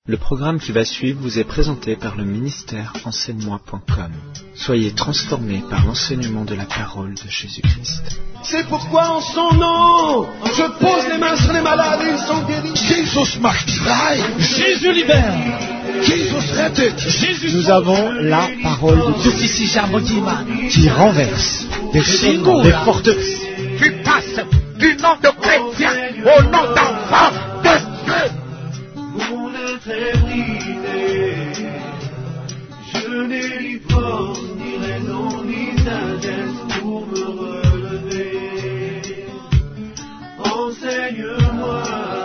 Le programme qui va suivre vous est présenté par le ministère enseigne-moi.com. Soyez transformés par l'enseignement de la parole de Jésus-Christ. C'est pourquoi en son nom, je pose les mains sur les malades et ils sont guéris. Jesus macht frei. Jésus libère. Jesus rettet. Nous avons la parole de Dieu qui renverse des raisonnements, des forteresses. Qui passe du nom de chrétien au nom d'enfant de Dieu. Mon éternité, je n'ai ni force, ni raison, ni sagesse pour me relever. Enseigne-moi,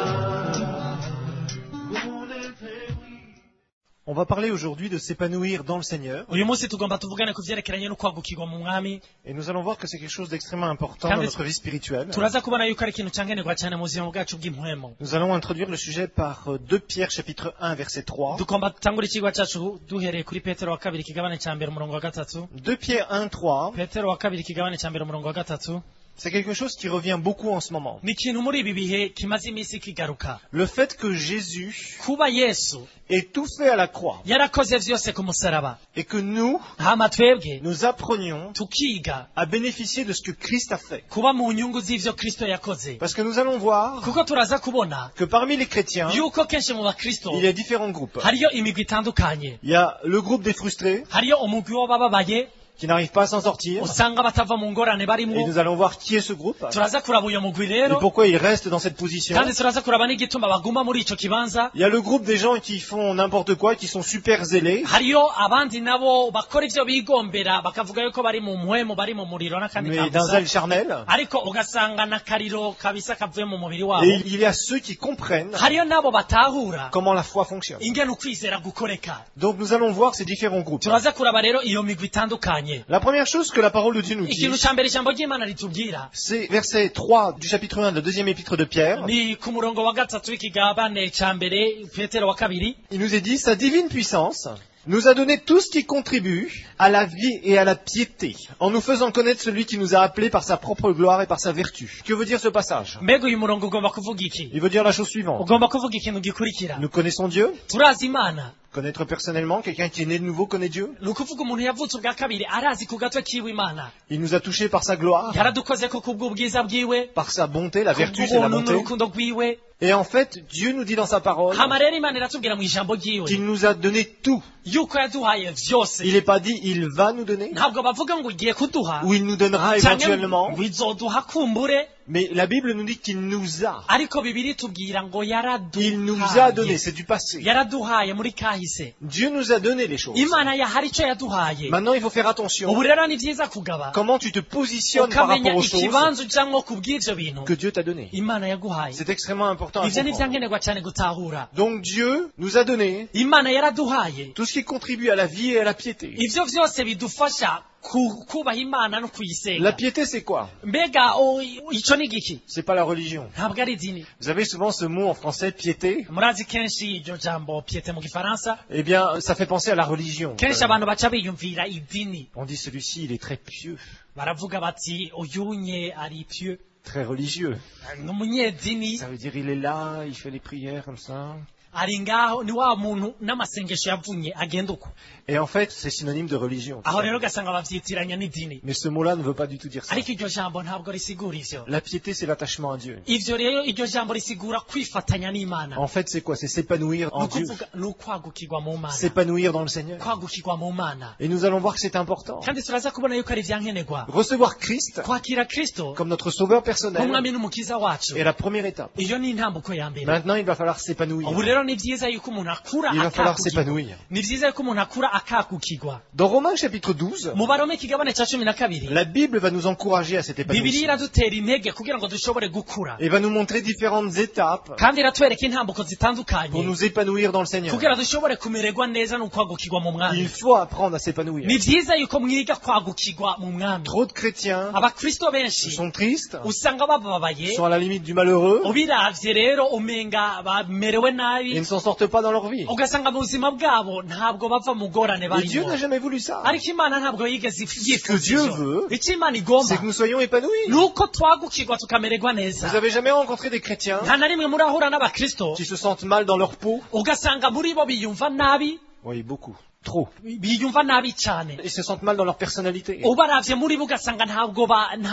mon éternité. On va parler aujourd'hui de s'épanouir dans le Seigneur. uyu munsi tugomba tuvugane ku vyerekeranye no kwagukirwa mu mwami. Et nous allons voir que c'est quelque chose d'extrêmement important dans notre vie spirituelle. Turaza kubona yuko ari ikintu cankenerwa cyane mu buzima bwacu bw'impwemo. Nous allons introduire le sujet par 2 Pierre chapitre 1 verset 3. Tugomba dutangura ikigwa cyacu duhereye kuri Petero wa kabiri kigabane cya mbere umurongo wa gatatu. 2 Pierre 1, 3. Petero wa kabiri kigabane cya mbere umurongo wa gatatu. C'est quelque chose qui revient beaucoup en ce moment. Ni ikintu muri ibi bihe kimaze iminsi kigaruka. Le fait que Jésus Kuba Yesu ait tout fait à la croix yarakoze vyose ku musaraba. et que nous, Hama twebwe nous apprenions tukiga à bénéficier de ce que Christ a fait. kuba mu nyungu z'ivyo Kristo yakoze. Parce que nous allons voir Kuko turaza kubona que parmi les chrétiens, yuko kenshi mu bakristo il y a différents groupes. hariyo imigwi itandukanye. Il y a le groupe des frustrés Hariyo umugwi w'abababaye qui n'arrivent pas à s'en sortir. usanga batava mu ngorane Et barimwo. nous allons voir qui est ce groupe Turaza kuraba uyo mugwi et rero pourquoi ils restent dans cette position. kandi turaza kuraba n'igituma baguma muri ico kibanza. Il y a le groupe des gens qui font n'importe quoi, qui sont super zélés. Hariyo abandi nabo bakora ivyo bigombera bakavuga yuko bari mu mpwemu bari mu muriro n'akandi Mais d'un kabuza zèle charnel. ariko ugasanga n'akariro kabisa kavuye mu mubiri wabo. Et il y a ceux qui comprennent Hariyo nabo batahura comment la foi fonctionne. ingene ukwizera gukoreka. Donc nous allons voir ces différents groupes. Turaza kuraba rero iyo migwi itandukanye. La première chose que la parole de Dieu nous dit, Ikintu ca mbere ijambo ry'Imana ritubwira c'est verset 3 du chapitre 1 de la deuxième épître de Pierre. ni ku murongo wa gatatu w'ikigabane ca mbere Petero wa kabiri. Il nous est dit, sa divine puissance nous a donné tout ce qui contribue à la vie et à la piété, en nous faisant connaître celui qui nous a appelés par sa propre gloire et par sa vertu. Que veut dire ce passage? Mbega uyu murongo ugomba kuvuga iki? Il veut dire la chose suivante. Ugomba kuvuga ikintu gikurikira. Nous connaissons Dieu. Turazi Imana. Connaître personnellement, quelqu'un qui est né de nouveau connaît Dieu. Ni ukuvuga umuntu yavutse ubwa kabiri arazi ku gatwe kiwe Imana. Il nous a touchés par sa gloire, Yaradukozeko kubw'ubwiza bwiwe, par sa bonté, la vertu c'est la kubw'ubuntu bonté. n'urukundo rwiwe. Et en fait, Dieu nous dit dans sa parole Hama rero Imana iratubwira mu ijambo ryiwe qu'il nous a donné tout. yuko yaduhaye vyose. Il n'est pas dit il va nous donner, Ntabwo bavuga ngo igiye kuduha ou il nous donnera canke éventuellement, ngo izoduha kumbure, mais la Bible nous dit qu'il nous a. ariko Bibiri tubwira ngo Il nous a donné, yaraduhaye. c'est du passé. Yaraduhaye muri kahise. Dieu nous a donné les choses. Imana yahari ico yaduhaye. Maintenant, il faut faire attention. Ubu rero ni vyiza kugaba Comment tu te positionnes par ukamenya rapport aux choses ikibanza ujamwo kubw'ivyo bintu que Dieu t'a données. Imana yaguhaye. C'est extrêmement important à Ivyo ni comprendre. vyankenerwa cane gutahura. Donc Dieu nous a donné Imana yaraduhaye tout ce qui contribue à la vie et à la piété. ivyo vyose bidufasha kubaha Imana no La kuyisenga. piété, c'est quoi? Mbega ico ni giki? C'est pas la religion. Ntabwo ari idini. Vous avez souvent ce mot en français, piété. Murazi kenshi iryo jambo piete mu gifaransa, Eh bien, ça fait penser à la religion. kenshi abantu baca biyumvira idini. On dit celui-ci, il est très pieux, Baravuga bati uyunye ari pieux, très religieux. ni umunyedini, Ça veut dire il est là, il fait les prières comme ça. ari ngaho ni wa muntu n'amasengesho yavunye agenda uko. Et en fait, c'est synonyme de religion. Aho rero ugasanga bavyitiranya n'idini. Mais ce mot-là ne veut pas du tout dire ça. Ariko iryo jambo ntabwo risigura ivyo. La piété, c'est l'attachement à Dieu. Ivyo rero iryo jambo risigura kwifatanya n'Imana. En fait, c'est quoi? C'est s'épanouir en Dieu. Nukuvuga ni ukwagukirwa mu Mana. S'épanouir dans le Seigneur. Kwagukirwa mu Mana. Et nous allons voir que c'est important. Kandi turaza kubona yuko ari ivyankenerwa. Recevoir Christ Kwakira Kristo comme notre sauveur personnel nk'umwami n'umukiza wacu. est la première étape. Iyo ni intambuko ya mbere. Maintenant, il va falloir s'épanouir. Ubu rero ni vyiza yuko umuntu akura Il va falloir akagukirwa. s'épanouir. Ni vyiza yuko umuntu akura akagukirwa. Dans Romains chapitre 12, Mu Barome ikigabane ca 12 la Bible va nous encourager à cet Bibiri épanouissement iradutera intege kugira ngo dushobore gukura, et va nous montrer différentes étapes kandi iratwereka intambuko pour zitandukanye nous épanouir dans le Seigneur. kugira dushobore kumererwa neza no kwagukirwa mu mwami. Il faut apprendre à s'épanouir. Ni vyiza yuko mwiga kwagukirwa mu mwami. Trop de chrétiens Abakristo benshi sont tristes, usanga bababaye, sont à la limite du malheureux ubiravye rero umenga bamerewe nabi et ne s'en sortent pas dans leur vie. ugasanga mu buzima bwabo ntabwo bava mu ngorane Et Dieu barimo n'a jamais voulu ça. ariko imana ntabwo yigeze Ce que Dieu veut, icyo imana c'est igomba que nous soyons épanouis. ni uko twagukirwa tukamererwa neza Vous avez jamais rencontré des chrétiens nta na rimwe murahura n'abakristo qui se sentent mal dans leur peau? ugasanga muri bo biyumva nabi Oui, beaucoup. Trop. biyumva nabi cyane Ils se sentent mal dans leur personnalité. ubaravye muri bo ugasanga ntabwo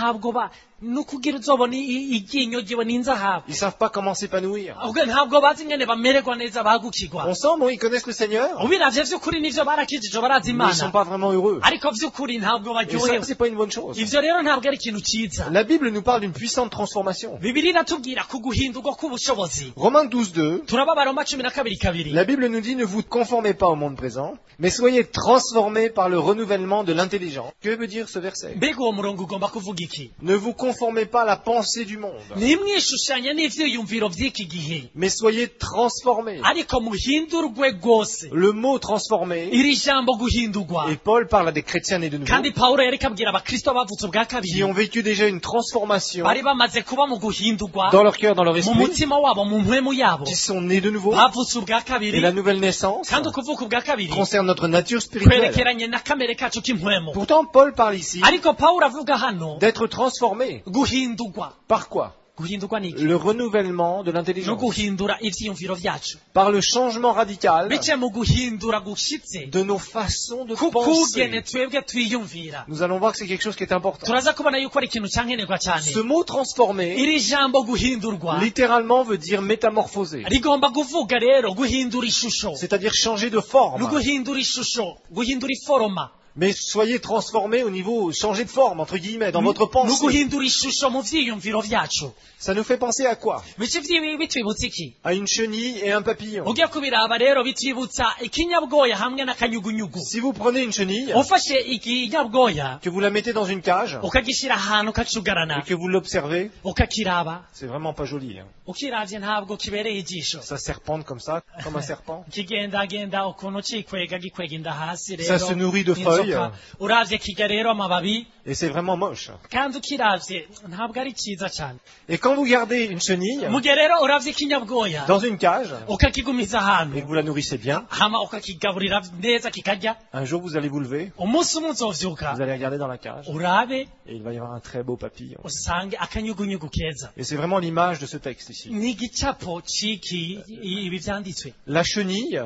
ba nukugira uzobona iryinyo ryiwe n'inzahabu Ils savent pas comment s'épanouir. ubwo ntabwo bazi ingene bamererwa neza bagukirwa Ensemble, ils connaissent le Seigneur, ubiravye vy'ukuri nivyo barakijije barazi mais ils sont imana pas vraiment heureux. ariko vy'ukuri ntabwo Et ça, baryohewe c'est pas une bonne chose. ivyo rero ntabwo ari ikintu ciza La Bible nous parle d'une puissante transformation. bibiri iratubwira ku guhindurwa k'ubushobozi Romains 12:2, turaba Abaroma 12:2 la Bible nous dit ne vous conformez pas au monde présent, mais soyez transformés par le renouvellement de l'intelligence. Que veut dire ce verset? mbega uwo murongo ugomba kuvuga iki Ne vous conformez pas à la pensée du monde, ntimwishushanye n'ivyiyumviro vy'iki gihe mais soyez transformés. ariko muhindurwe rwose Le mot transformé, iri jambo guhindurwa et Paul parle à des chrétiens nés de nouveau, kandi pawulo yariko abwira abakristo bavutse ubwa qui kabiri ont vécu déjà une transformation bari bamaze kuba mu guhindurwa dans leur cœur, dans leur mu esprit, mutima wabo mu mpwemu yabo qui sont nés de nouveau. bavutse ubwa Et kabiri la nouvelle naissance kandi ukuvuka ubwa kabiri concerne notre nature spirituelle. kwerekeranye na kamere kacu k'impwemu Pourtant, Paul parle ici ariko pawulo avuga hano d'être transformé. guhindurwa Par quoi? guhindurwa niki Le renouvellement de no l'intelligence. guhindura ivyiyumviro vyacu Par le changement radical bice mu guhindura gushitse de nos façons de kukugene penser. twebwe twiyumvira Nous allons voir que c'est quelque chose qui est important. turaza kubona yuko ari ikintu cankenerwa cyane Ce mot transformé, iri jambo guhindurwa littéralement, veut dire métamorphoser. rigomba kuvuga rero guhindura ishusho C'est-à-dire changer de no forme. guhindura ishusho guhindura iforoma Mais soyez transformés au niveau, changer de forme, entre guillemets, dans votre no pensée. guhindura ishusho mu vyiyumviro vyacu Ça nous fait penser à quoi? bice bitwibutsa iki À une chenille et un papillon. ugiye kubiraba rero bitwibutsa ikinyabwoya hamwe n'akanyugunyugu Si vous prenez une chenille, ufashe ikinyabwoya que vous la mettez dans une cage, ukagishira ahantu ukacugarana et que vous l'observez, ukakiraba c'est vraiment pas joli. Hein. ukiravye ntabwo kibereye ijisho Ça serpente comme ça, comme un serpent. kigendagenda ukuntu cikwega gikwega inda hasi Ça se nourrit de inzoka. feuilles. uravye kirya rero amababi Et c'est vraiment moche. kandi ukiravye ntabwo ari ciza cane Et quand vous gardez une chenille mu gihe rero uravye ikinyabwoya dans une cage, ukakigumiza et ahantu que vous la nourrissez bien, hama ukakigaburira neza kikarya un jour vous allez vous lever, umunsi umwe vous uzovyuka allez regarder dans la cage, urabe et il va y avoir un très beau papillon. usange akanyugunyugu keza Et c'est vraiment l'image de ce texte ici. ni igicapo c'iki ibi vyanditswe La chenille,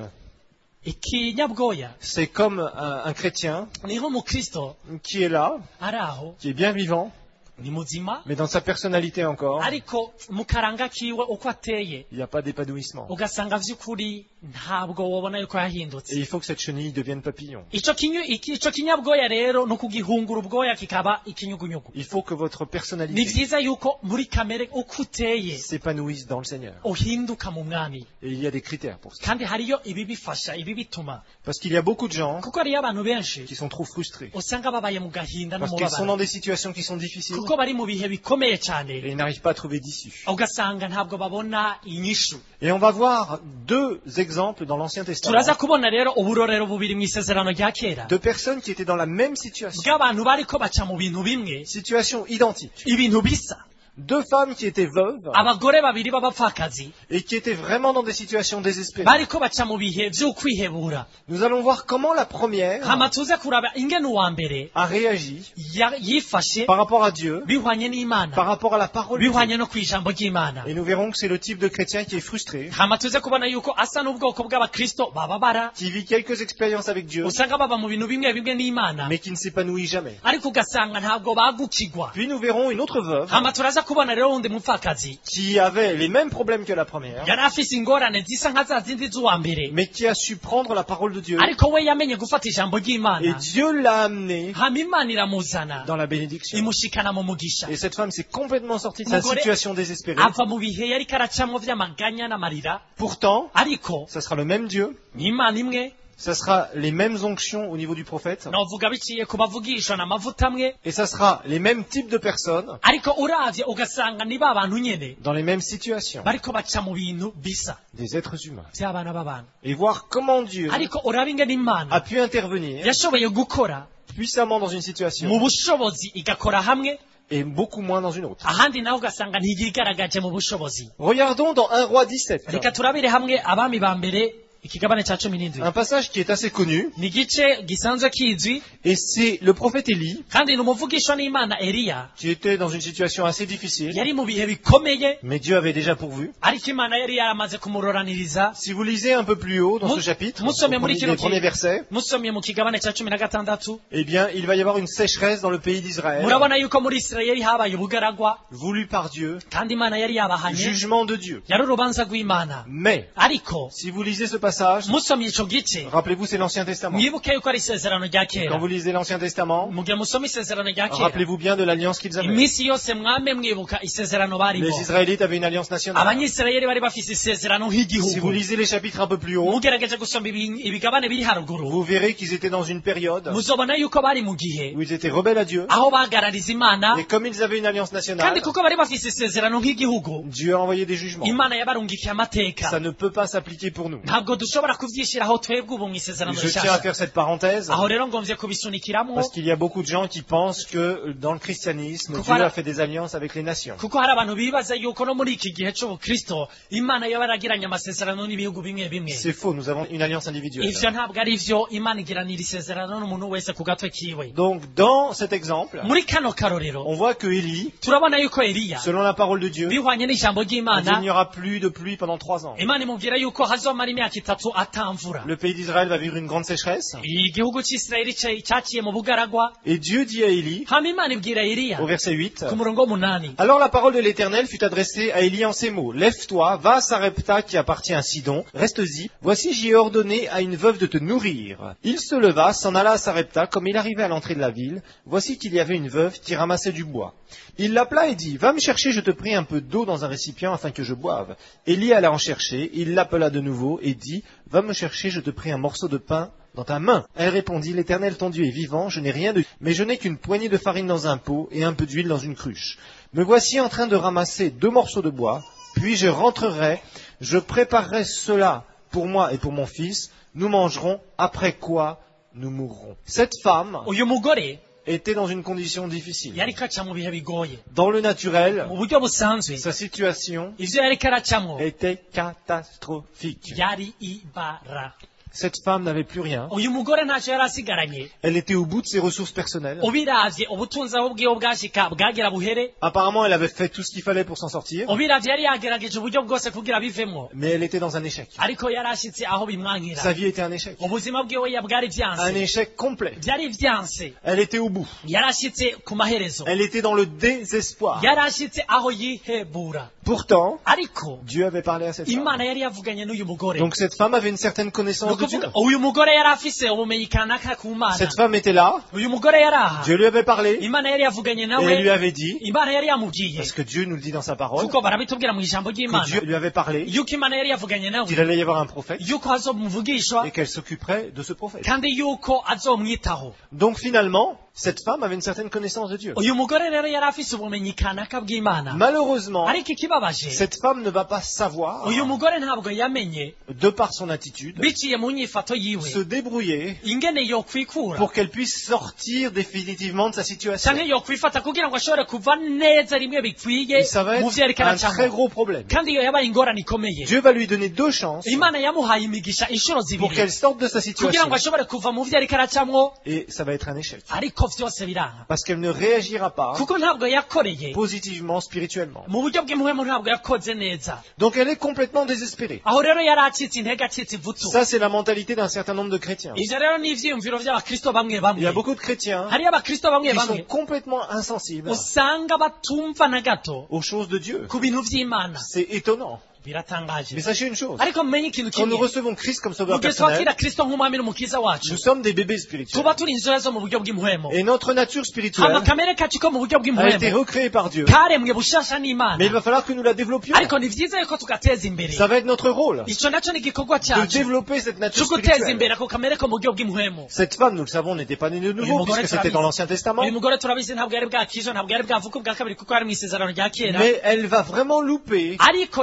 ikinyabwoya c'est comme un chrétien ni nk'umukristo qui est là, ari aho qui est bien vivant, ni muzima mais dans sa personnalité encore, ariko mu karanga kiwe uko ateye il n'y a pas d'épanouissement. ugasanga vy'ukuri ntabwo wobona yuko Et yahindutse il faut que cette chenille devienne papillon. ico kinyabwoya rero ni ukugihungura ubwoya kikaba ikinyugunyugu Il faut que votre ni personnalité vyiza yuko muri kamere uko uteye s'épanouisse dans le Seigneur. uhinduka mu mwami Et il y a des critères pour ça. kandi hariyo ibi bifasha ibi bituma Parce qu'il y a beaucoup de gens kuko hariyo abantu benshi qui sont trop frustrés. usanga babaye mu gahinda Parce qu'ils sont n'umubabaro dans des situations qui sont difficiles kuko bari mu bihe bikomeye et cyane ils n'arrivent pas à trouver d'issue. ugasanga ntabwo babona inyishu Et on va voir deux exemples dans l'Ancien Testament turaza kubona rero uburorero bubiri mu isezerano rya kera de personnes qui étaient dans la même situation, bw'abantu bariko baca mu bintu bimwe situation identique. ibintu bisa Deux femmes qui étaient veuves abagore babiri b'abapfakazi et qui étaient vraiment dans des situations désespérées. bariko baca mu bihe vy'ukwihebura Nous allons voir comment la première hama tuze kuraba ingene uwa mbere a réagi yifashe par rapport à Dieu, bihwanye n'imana par rapport à la parole de Dieu. bihwanye no kw'ijambo ry'imana Et nous verrons que c'est le type de chrétien qui est frustré, hama tuze kubona yuko asa n'ubwoko bw'abakristo bababara qui vit quelques expériences avec Dieu, usanga baba mu bintu bimwe bimwe n'imana mais qui ne s'épanouit jamais. ariko ugasanga ntabwo bagukigwa Puis nous verrons une autre veuve hama turaza kubona rero wundi mupfakazi qui avait les mêmes problèmes que la première, yari afise ingorane zisa nka za zindi z'uwa mbere mais qui a su prendre la parole de Dieu. ariko we yamenye gufata ijambo Et ry'imana Dieu l'a amenée hama imana iramuzana dans la bénédiction. imushikana mu mugisha Et cette femme s'est complètement sortie de sa Mugore situation désespérée. ava mu bihe yari karacamwo vy'amaganya n'amarira Pourtant, ariko ça sera le même Dieu, ni imana imwe ça sera les mêmes onctions au niveau du prophète, novuga biciye ku bavugishwa n'amavuta amwe et ça sera les mêmes types de personnes ariko uravye ugasanga ni ba bantu nyene dans les mêmes situations, bariko baca mu bintu bisa des êtres humains. vy'abana b'abantu Et voir comment Dieu ariko uraba ingene imana a pu intervenir yashoboye gukora puissamment dans une mu situation bushobozi igakora hamwe et beaucoup moins dans une autre. ahandi naho ugasanga ntiyigaragaje mu bushobozi. Regardons dans 1 Roi 17. Reka turabire hamwe abami ba mbere ikigabane ca 17. Un passage qui est assez connu, Ni igice gisanzwe kizwi et c'est le prophète Élie, kandi ni umuvugishwa n'Imana Eliya qui était dans une situation assez difficile, yari mu bihe bikomeye mais Dieu avait déjà pourvu. ariko Imana yari yaramaze kumuroraniriza. Si vous lisez un peu plus haut dans ce chapitre, les premiers versets, musomye mu kigabane ca 16, eh bien, il va y avoir une sécheresse dans le pays d'Israël, murabona yuko muri Isirayeli habaye ubugaragwa voulu par Dieu, kandi Imana yari yabahanye, jugement de Dieu. yari urubanza rw'Imana. Mais, Ariko si vous lisez ce passage, musomye ico gice rappelez-vous, c'est l'Ancien Testament. mwibuke yuko ari isezerano rya Quand kera. vous lisez l'Ancien Testament, Mu gihe musoma isezerano rya kera rappelez-vous bien de l'alliance qu'ils avaient. iminsi yose mwame mwibuka isezerano barimo. Les Israélites avaient une alliance nationale. Abanyisirayeli bari bafise isezerano Si vous nk'igihugu. lisez les chapitres un peu plus haut, mugerageje gusoma ibigabane biri haruguru vous verrez qu'ils étaient dans une période muzobona yuko bari mu gihe où ils étaient rebelles à Dieu. aho bagarariza Imana, Et comme ils avaient une alliance nationale, kandi kuko bari bafise isezerano nk'igihugu, Dieu a envoyé des jugements. Imana yabarungikiye amateka. Ça ne peut pas s'appliquer pour nous. Ntabwo dushobora kuvyishiraho twebwe ubu mu isezerano Je tiens à rishasha. faire cette parenthèse Aho rero ngomvye kubisunikiramwo parce qu'il y a beaucoup de gens qui pensent que dans le christianisme, Pourquoi Dieu la- a fait des alliances avec les nations. kuko hari abantu bibaza yuko no muri iki gihe c'ubukristo Imana yabaragiranye amasezerano n'ibihugu bimwe bimwe. C'est faux, nous avons une alliance individuelle. Ivyo ntabwo ari vyo. Imana igiranira isezerano n'umuntu wese ku gatwe kiwe. Donc dans cet exemple, Muri kano karorero on voit que Élie, turabona yuko Eliya selon la parole de Dieu, bihwanye n'ijambo il n'y ry'Imana, aura plus de pluie pendant 3 ans. Imana imubwira yuko hazomara imyaka 3 atamvura. Le pays d'Israël va vivre une grande sécheresse. Igihugu c'Isirayeli caciye mu bugaragwa. Et Dieu dit à Élie, Hama Imana ibwira Eliya au verset 8, ku murongo 8. alors la parole de l'Éternel fut adressée à Élie en ces mots. Lève-toi, va à Sarepta qui appartient à Sidon, reste-y. Voici j'y ai ordonné à une veuve de te nourrir. Il se leva, s'en alla à Sarepta, comme il arrivait à l'entrée de la ville. Voici qu'il y avait une veuve qui ramassait du bois. Il l'appela et dit, va me chercher, je te prie, un peu d'eau dans un récipient afin que je boive. Élie alla en chercher, il l'appela de nouveau et dit, va me chercher, je te prie, un morceau de pain dans ta main. Elle répondit, l'Éternel ton Dieu est vivant, je n'ai rien de... mais je n'ai qu'une poignée de farine dans un pot et un peu d'huile dans une cruche. Me voici en train de ramasser 2 morceaux de bois, puis je rentrerai, je préparerai cela pour moi et pour mon fils, nous mangerons, après quoi nous mourrons. Cette femme Uyu mugore était dans une condition difficile. yariko aca mu bihe bigoye. Dans le naturel, Mu buryo busanzwe sa situation ivyo yariko aracamwo était catastrophique. yari ibara. Cette femme n'avait plus rien. Uyu mugore ntacyo yari asigaranye. Elle était au bout de ses ressources personnelles. Ubiravye ubutunzi aho bwiwe bwashika bwagera buhere. Apparemment, elle avait fait tout ce qu'il fallait pour s'en sortir, Ubiravye yari yagerageje uburyo bwose kugira bivemwo. mais elle était dans un échec. Ariko yari ashitse aho bimwankira. Sa vie était un échec. Ubuzima bwiwe bwari Un vyanse. échec complet. Vyari vyanse. Elle était au bout. Yari ashitse ku maherezo. Elle était dans le désespoir. Yari ashitse aho yihebura. Pourtant, Ariko Dieu avait parlé à cette femme. Imana yari yavuganye n'uyu mugore. Donc cette femme avait une certaine connaissance de Dieu. Nukuvuga uyu mugore yari afise ubumenyi kanaka ku Mana. Cette femme était là, Uyu mugore yari aha. Dieu lui avait parlé, Imana yari yavuganye et nawe. elle lui avait dit, Imana yari yamubwiye. parce que Dieu nous le dit dans sa parole, Kuko barabitubwira mu ijambo que ry'Imana. Dieu lui avait parlé, Yuko Imana yari yavuganye nawe. qu'il allait y avoir un prophète, Yuko azomuvugishwa et qu'elle s'occuperait de ce prophète. kandi yuko azomwitaho. Donc finalement, cette femme avait une certaine connaissance de Dieu. Uyu mugore rero yari afise ubumenyi kanaka bw'Imana. Malheureusement, Ariko ikibabaje, cette femme ne va pas savoir, uyu mugore ntabwo yamenye de par son attitude, biciye mu nyifato se yiwe débrouiller ingene yokwikura pour qu'elle puisse sortir définitivement de sa situation. canke yokwifata kugira ngo ashobore kuva neza rimwe bikwiye Et ça va mu vyo être yariko un très aracamo. gros problème. Kandi iyo yabaye ingorane ikomeye. Dieu va lui donner 2 chances Imana yamuhaye imigisha inshuro pour zibiri qu'elle sorte de sa kugira situation. ngo ashobore kuva mu vyo yariko aracamwo, Et ça va être un échec. ariko vyose biranga Parce qu'elle ne réagira pas kuko ntabwo yakoreye positivement, spirituellement. mu buryo bw'impwemu, ntabwo yakoze neza. Donc elle est complètement désespérée. Aho rero yari acitse intege, acitse ivutu. Ça, c'est la mentalité d'un certain nombre de chrétiens. Ivyo rero ni ivyiyumviro vy'abakristo bamwe Il y a bamwe. beaucoup de chrétiens Hariyo abakristo bamwe qui sont bamwe complètement insensibles usanga batumva na gato aux choses de Dieu. ku bintu vy'Imana. C'est étonnant. Biratangaje. Mais sachez une chose, Ariko mumenye ikintu quand nous kimwe, recevons Christ comme mu sauveur gihe twakira personnel, kristo nk'umwami n'umukiza wacu, nous sommes des bébés spirituels. tuba turi inzoya zo mu buryo bw'impwemu. Et notre nature Hama spirituelle kamere kacu ko mu buryo a été bw'impwemu recréée par Dieu. karemwe bushasha Mais il n'Imana. va falloir que nous la développions. Ariko ni vyiza yuko tugateza imbere. Ça va être notre rôle Ico naco ni igikorwa de cacu développer cette nature cyo guteza spirituelle. imbere ako kamere ko mu buryo bw'impwemu. Cette femme, nous le savons, n'était pas née de nouveau puisque c'était dans l'Ancien Testament. Uyu mugore turabizi ntabwo yari bwakizwe, ntabwo yari bwavuka ubwa kabiri kuko yari mu isezerano rya kera. Mais elle va vraiment louper Ariko yarahushe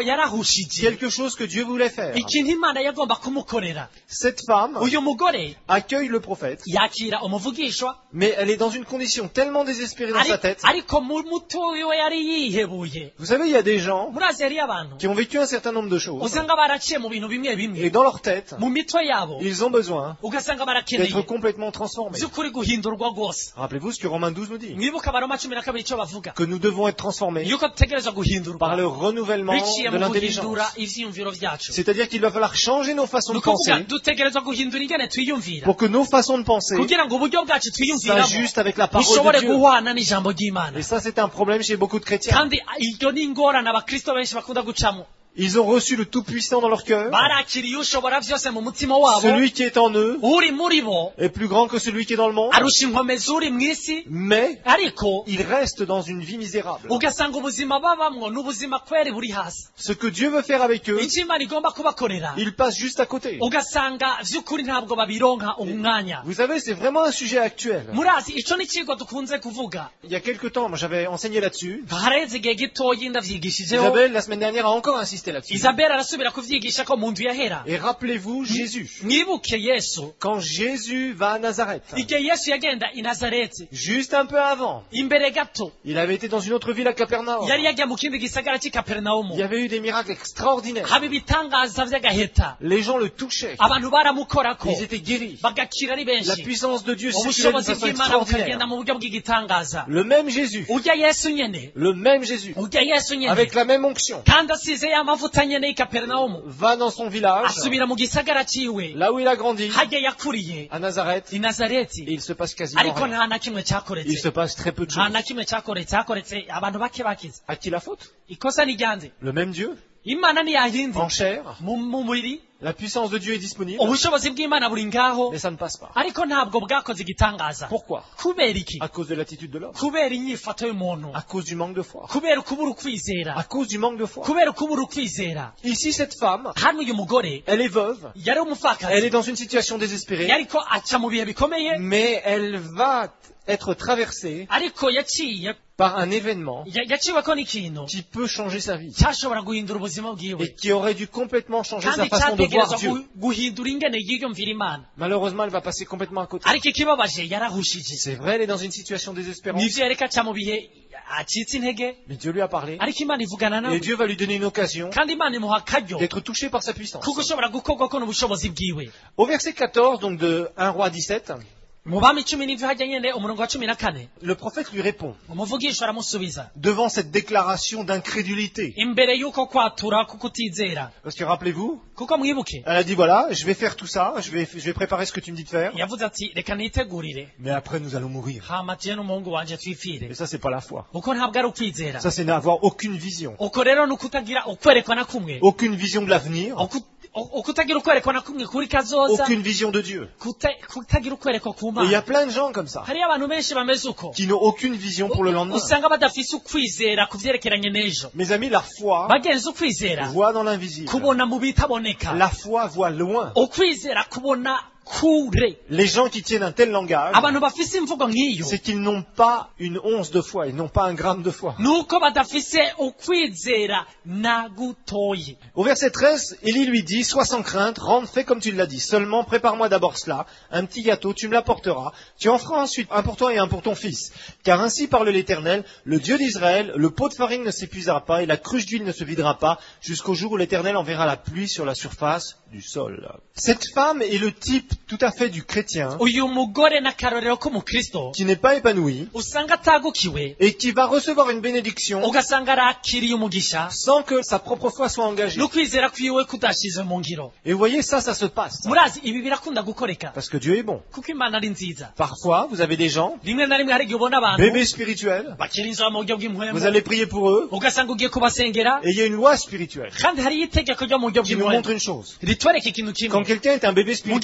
yamurushije quelque chose que Dieu voulait faire. ikintu imana yagomba kumukorera. Cette femme Uyu mugore accueille le prophète, yakira umuvugishwa mais elle est dans une condition tellement désespérée dans sa tête. ariko mu mutwe wiwe yari yihebuye. Vous savez, il y a des gens murazi hariyo abantu qui ont vécu un certain nombre de choses, usanga baraciye mu bintu bimwe et bimwe dans leur tête, mu mitwe yabo ils ont besoin ugasanga d'être barakeneye complètement transformés. by'ukuri guhindurwa rwose. Rappelez-vous ce que Romains 12 nous dit, mwibuka abaroma 12 icyo bavuga que nous devons être transformés yuko dutegerezwa par guhindurwa le renouvellement biciye de mu guhindura l'intelligence. ivyiyumviro vyacu. C'est-à-dire qu'il va falloir changer nos façons ni de ukuvuga penser dutegerezwa guhindura ingene twiyumvira pour que nos façons de penser kugira ngo uburyo bwacu twiyumviramo s'ajustent avec la parole bishobore de Dieu. guhwana n'ijambo ry'imana. Et ça, c'est un problème chez beaucoup de chrétiens. kandi iryo ni ingorane abakristo benshi bakunda gucamo. Ils ont reçu le Tout-Puissant dans leur cœur. barakiriye ushobora vyose mu mutima wabo, Celui qui est en eux uri muri bo est plus grand que celui qui est dans le monde, arusha inkomezi uri mw'isi, mais ariko ils restent dans une vie misérable. ugasanga ubuzima babamwo n'ubuzima kweri buri hasi. Ce que Dieu veut faire avec eux, icyo imana igomba kubakorera ils passent juste à côté. ugasanga vy'ukuri ntabwo babironka umwanya. Vous savez, c'est vraiment un sujet actuel. murazi ico ni ikigo dukunze kuvuga. Il y a quelque temps, moi j'avais enseigné là-dessus. hareze igihe gitoyi ndavyigishijeho. Isabelle, la semaine dernière, a encore insisté là-dessus. Isabelle arasubira kuvyigisha ko mu nzu yahera. Et rappelez-vous Jésus. mwibuke Yesu Quand Jésus va à Nazareth, igihe Yesu yagenda i Nazareti, juste un peu avant, imbere gato il avait été dans une autre ville à Capernaum. yari yagiye mu kindi gisagara cy'i Il y Kaperinaumu. avait eu des miracles extraordinaires. haba ibitangaza vy'agaheta, Les gens le touchaient. abantu baramukorako Ils étaient guéris. bagakira ari La benshi, puissance de Dieu circulait d'une ubushobozi façon bw'imana bukagenda extraordinaire. mu buryo bw'igitangaza. Le même Jésus, urya Yesu nyene avec nyene la même onction, kandi asize y'amavuta nyene y'i Kaperinaumu, va dans son village, asubira mu gisagara ciwe là où il a grandi, hajya yakuriye à Nazareth, i Nazareti, et il se passe quasiment ariko rien. nta na kimwe Il cyakoretse, se passe très peu de nta choses. na kimwe cyakoretse abantu bake bakize. À qui la faute? ikosa ni ryanze. Le même Dieu, imana ntiyahindi en chair, mu mubiri, la puissance de Dieu est disponible, ubushobozi bw'imana buri ngaho, mais ça ne passe pas. ariko ntabwo bwakoze igitangaza. Pourquoi? kubera iki? À cause de l'attitude de l'homme, kubera inyifato y'umuntu, à cause du manque de foi, kubera ukubura à ukwizera, cause du manque de foi. kubera ukubura ukwizera. Ici, cette femme, hano uyu mugore elle est veuve, yari elle umupfakazi, est dans une situation désespérée, yariko aca mu bihe bikomeye, mais elle va être traversée ariko yaciye par un événement yaciweko n'ikintu qui peut changer sa vie cyashobora guhindura ubuzima bwiwe, et qui aurait dû complètement changer sa kandi façon de voir cyategerezwa Dieu. guhindura ingene yiyumvira imana. Malheureusement, elle va passer complètement à côté. ariko ikibabaje yarahushije. C'est vrai, elle est dans une situation désespérante, nivyo yereka aca mu bihe acitse intege, mais Dieu lui a parlé ariko imana ivugana et nawe, Dieu va lui donner une occasion kandi imana imuha akaryo d'être touché par sa puissance. kuko ushobora gukorwako n'ubushobozi bwiwe. Au verset 14, donc de 1 Roi 17, mu bami 17 hajya nyene umurongo wa 14, le prophète lui répond umuvugisha aramusubiza devant cette déclaration d'incrédulité. imbere y'uko kwatura kuko utizera. Parce que rappelez-vous, kuko mwibuke elle a dit voilà, je vais faire tout ça, je vais préparer ce que tu me dis de faire, yavuze ati reka nitegurire, mais après nous allons mourir. hama je n'umuhungu wanje twipfire. Et ça, c'est pas la foi. uko ntabwo ari ukwizera. Ça, c'est n'avoir aucune vision. uko rero ni ukutagira ukwerekwa na kumwe, Aucune vision de l'avenir, ukutagira ukwerekwa na kumwe kuri kazoza, aucune vision de Dieu. kutagira ukwerekwa ku Et il y a mana. plein de gens comme ça, hariyo abantu benshi bameze uko, qui n'ont aucune vision pour le lendemain. usanga badafise ukwizera ku vyerekeranye n'ejo. Mes amis, la foi bagenzi, ukwizera voit dans l'invisible. kubona mu bitaboneka, La foi voit loin. ukwizera kubona kure. Les gens qui tiennent un tel langage, abantu bafise imvugo nk'iyo c'est qu'ils n'ont pas une once de foi, ils n'ont pas un gramme de foi. nuko badafise ukwizera na gutoyi. Au verset 13, Élie lui dit, sois sans crainte, rentre, fais comme tu l'as dit. Seulement, prépare-moi d'abord cela, un petit gâteau, tu me l'apporteras. Tu en feras ensuite un pour toi et un pour ton fils. Car ainsi parle l'Éternel, le Dieu d'Israël, le pot de farine ne s'épuisera pas et la cruche d'huile ne se videra pas jusqu'au jour où l'Éternel enverra la pluie sur la surface du sol. Cette femme est le type tout à fait du chrétien uyu mugore n'akarorero k'umukristo qui n'est pas épanoui usanga atagukiwe, et qui va recevoir une bénédiction ugasanga arakiriye umugisha sans que sa propre foi soit engagée. n'ukwizera kwiwe kudashize mu ngiro. Et vous voyez, ça se passe. murazi ibi birakunda gukoreka Parce que Dieu est bon. kuko imana ari nziza. Parfois, vous avez des gens, rimwe na rimwe hari igihe ubona abantu bébés spirituels, bakira inzira mu buryo vous bw'impwemu, allez prier pour eux, ugasanga ugiye kubasengera, et il y a une loi spirituelle kandi hariyo itegeko ryo mu buryo qui nous bw'impwemu montre une chose. ritwereka ikintu Quand kimwe. quelqu'un est un bébé mu gihe umuntu spirituel,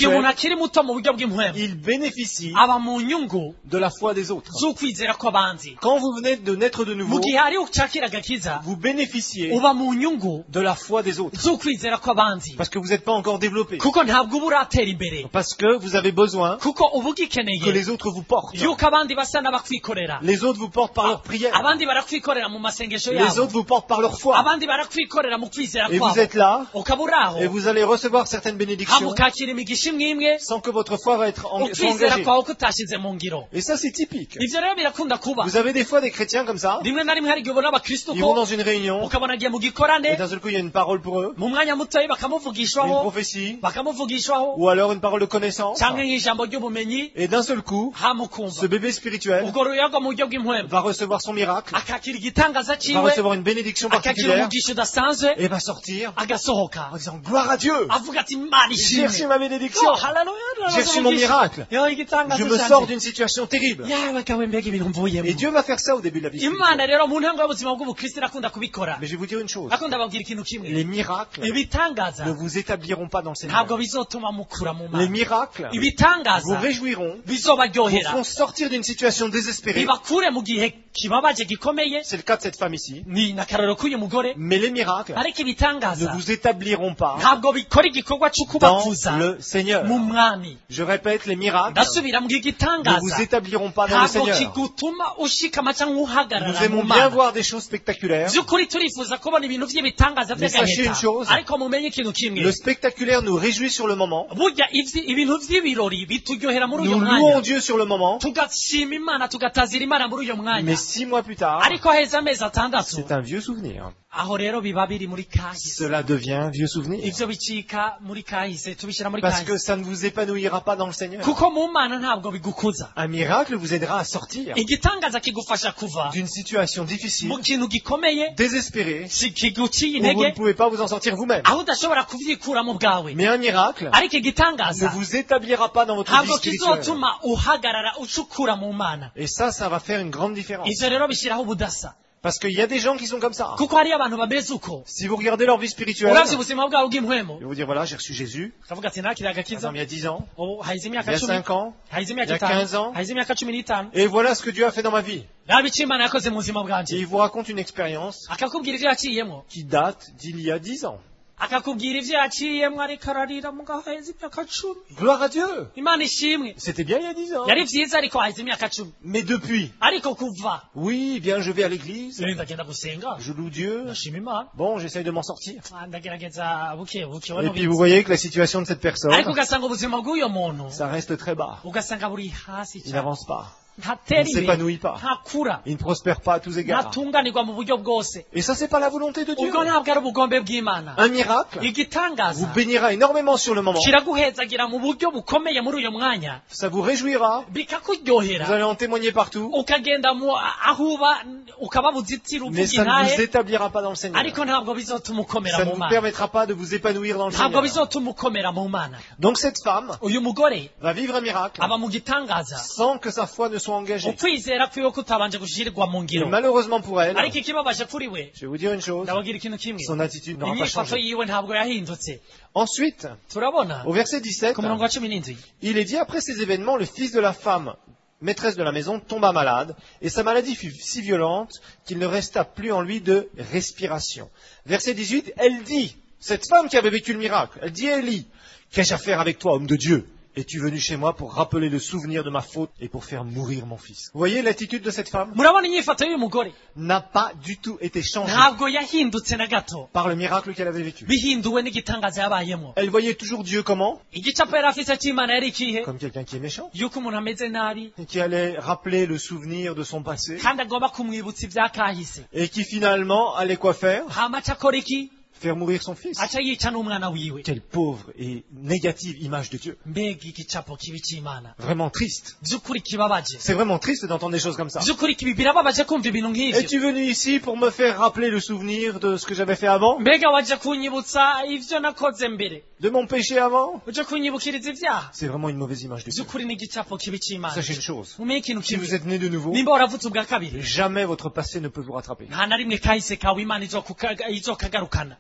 akiri muto mu buryo bw'impwemu il bénéficie aba mu nyungu de la foi des autres. z'ukwizera kw'abandi. Quand vous venez de naître de nouveau, mu gihe hari ucakira agakiza vous bénéficiez uba mu nyungu de la foi des autres. z'ukwizera kw'abandi, Parce que vous n'êtes pas encore développé. kuko ntabwo uba uratera imbere, Parce que vous avez besoin kuko uba que ugikeneye les autres vous portent. yuko abandi basa n'abakwikorera. Les autres vous portent par leur prière. Abandi barakwikorera mu masengesho Les yabo, autres vous portent par leur foi. abandi barakwikorera mu kwizera Et vous kwabo. êtes là, ukaba uri aho et vous allez recevoir certaines hama bénédictions ukakira imigisha imwe imwe, sans que votre foi va être soit ukwizera engagée. kwawe kutashize mu ngiro. Et ça, c'est typique. Ivyo rero birakunda kuba. Vous avez des fois des chrétiens comme ça, rimwe na rimwe hari igihe ubona abakristo ils vont ko dans une réunion, ukabona agiye mu et gikorane, d'un seul coup, il y a une parole pour eux, mu mwanya mutoya une bakamuvugishwaho, prophétie, bakamuvugishwaho, ou alors une parole de connaissance. canke nk'ijambo ry'ubumenyi, Et d'un seul coup, hama ce ukumva bébé spirituel ubwo ruyagwa mu buryo bw'impwemu va recevoir son miracle, akakira igitangaza va ciwe, recevoir une bénédiction akakira particulière, umugisha udasanzwe, et va sortir agasohoka en disant gloire à Dieu, avuga ati imana j'ai reçu ishimwe, ma bénédiction, Oh, hallelujah, j'ai reçu mon miracle, Yo, igitangaza je me canje. sors d'une situation terrible. yawe kawe mbega ibintu mvuyemo. Et Dieu va faire ça au début de la vie imana spirituelle. rero mu ntango y'ubuzima bw'ubukristo irakunda kubikora, Mais je vais vous dire une chose, akunda babwira ikintu kimwe, les miracles ibitangaza ne vous établiront pas dans le Seigneur. ntabwo bizotuma mukura mu Les mana, miracles vous ibitangaza réjouiront, vous bizobaryohera, feront sortir d'une situation désespérée. bibakure mu gihe kibabaje gikomeye. C'est le cas de cette femme ici. Ni nakararo k'uyu mugore, Mais les miracles ariko ne ibitangaza vous établiront pas ntabwo bikora igikorwa cyo dans kubakuza le Seigneur. mu mwami. Je répète, les miracles ndasubira mu ne vous gitangaza établiront pas dans le ntabwo Seigneur. kigutuma ushikama cyangwa Nous uhagarara mu aimons bien mana. voir des choses spectaculaires. by'ukuri turifuza kubona ibintu by'ibitangaza Mais sachez une by'agaheta, chose, ariko mumenye ikintu kimwe, Le spectaculaire nous réjouit sur le moment. burya ibintu by'ibirori bituryohera muri uyo Nous mwanya, louons Dieu sur le moment. tugashima imana tugatazira imana muri uyo mwanya, Mais 6 mois plus tard, ariko heza amezi atandatu c'est un vieux souvenir. aho rero biba biri muri kahise. Cela devient un vieux souvenir. ivyo bicika muri kahise, tubishyira muri Parce que kahise, ça ne vous épanouira pas dans le Seigneur. kuko mu mana ntabwo bigukuza. Un miracle vous aidera à sortir igitangaza kigufasha kuva d'une situation difficile, mu kintu gikomeye désespérée, kiguciye où vous ne intege, pouvez pas vous en sortir vous-même. aho udashobora kubyikuramo bwawe. Mais un miracle ariko ne igitangaza vous établira pas dans votre vie ntabwo spirituelle. kizotuma uhagarara ucukura mu mana. Et ça va faire une grande différence. ivyo rero bishyiraho ubudasa, Parce qu'il y a des gens qui sont comme ça. kuko hariyo abantu bameze uko. Si vous regardez leur vie spirituelle, uravye ils ubuzima bwabo bw'impwemu, vont vous dire, voilà, j'ai reçu Jésus, ukavuga ati nakiriye par agakiza, exemple, il y a 10 ans, ubu haheze il imyaka y a 10, 5 ans, haheze il y a imyaka 15 ans, 5, haheze imyaka 15, et voilà ce que Dieu a fait dans ma vie. raba icyo imana yakoze mu buzima Et bwanje, il vous raconte une expérience akakubwira ivyo yaciyemo, qui date d'il y a 10 ans. akakubwira ivyo yaciyemo, ariko ararira mu gaheze imyaka 10. Gloire à Dieu! imana ishimwe, C'était bien il y a 10 ans. yari vyiza, ariko haheze imyaka 10. Mais depuis, ariko kuva oui, bien je vais à l'église, ndagenda gusenga, je loue Dieu, ndashima imana, bon, j'essaye de m'en sortir. ndagerageza buke buke, Et puis vous voyez que la situation de cette personne, ariko ugasanga ubuzima bw'uyo muntu ça reste très bas. ugasanga buri hasi Il cyane, n'avance pas. ntatera Il ne imbere, s'épanouit pas. ntakura, Il ne prospère pas à tous égards. ntatunganirwa mu buryo bwose. Et ça, c'est pas la volonté de Dieu. ubwo ntabwo ari ubugombe bw'imana. Un miracle vous igitangaza bénira énormément sur le moment. kiraguhezagira mu buryo bukomeye muri uyo mwanya, Ça vous réjouira. Vous bikakuryohera, allez en témoigner partout. ukagenda aho uba ukaba buzitira Mais uvuga ça ne vous intahe, établira pas dans le Seigneur. ariko ntabwo bizotuma ukomera Ça ne mu vous mana, permettra pas de vous épanouir dans le ntabwo Seigneur. bizotuma ukomera mu mana. Donc cette femme uyu mugore va vivre un miracle aba mu gitangaza, sans que sa foi ne soit engagée. ukwizera kwiwe kutabanje gushirirwa mu Et ngiro, malheureusement pour elle, ariko ikibabaje kuri we, je vais vous dire une chose, ndababwira ikintu kimwe, son attitude n'aura pas imyifato changé. yiwe ntabwo yahindutse. Ensuite, turabona au verset 17, ku murongo wa 17, il est dit, après ces événements, le fils de la femme, maîtresse de la maison, tomba malade, et sa maladie fut si violente qu'il ne resta plus en lui de respiration. Verset 18, elle dit, cette femme qui avait vécu le miracle, elle dit à Élie, qu'ai-je à faire avec toi, homme de Dieu? Es-tu venu chez moi pour rappeler le souvenir de ma faute et pour faire mourir mon fils? Vous voyez l'attitude de cette femme murabona inyifato y'uyu mugore n'a pas du tout été changée ntabwo yahindutse na gato, par le miracle qu'elle avait vécu. bihinduwe n'igitangaza yabayemo. Elle voyait toujours Dieu comment? igicapo yari afise cy'imana yari ikihe? Comme quelqu'un qui est méchant, yuko umuntu ameze nabi et qui allait rappeler le souvenir de son passé, kandi agomba kumwibutsa ibyakahise, et qui finalement allait quoi faire? hama aca akora iki? Faire mourir son fils. aca yica n'umwana wiwe. Quelle pauvre et négative image de Dieu. mbega igicapo kibi cy'imana, Vraiment triste. by'ukuri kibabaje, C'est vraiment triste d'entendre des choses comme ça. by'ukuri kibi birababaje kumva ibintu nk'ivyo. Es-tu venu ici pour me faire rappeler le souvenir de ce que j'avais fait avant? mbega waje kunyibutsa ivyo nakoze mbere, De mon péché avant? uje kunyibukiriza ibyaha? C'est vraiment une mauvaise image de Dieu. by'ukuri n'igicapo kibi cy'imana. Sachez une chose. mumenye ikintu Si vous kimwe, êtes né de nouveau, nimba waravutse ubwa kabiri, jamais votre passé ne peut vous rattraper. nta na rimwe kahise kawe imana izokagarukana.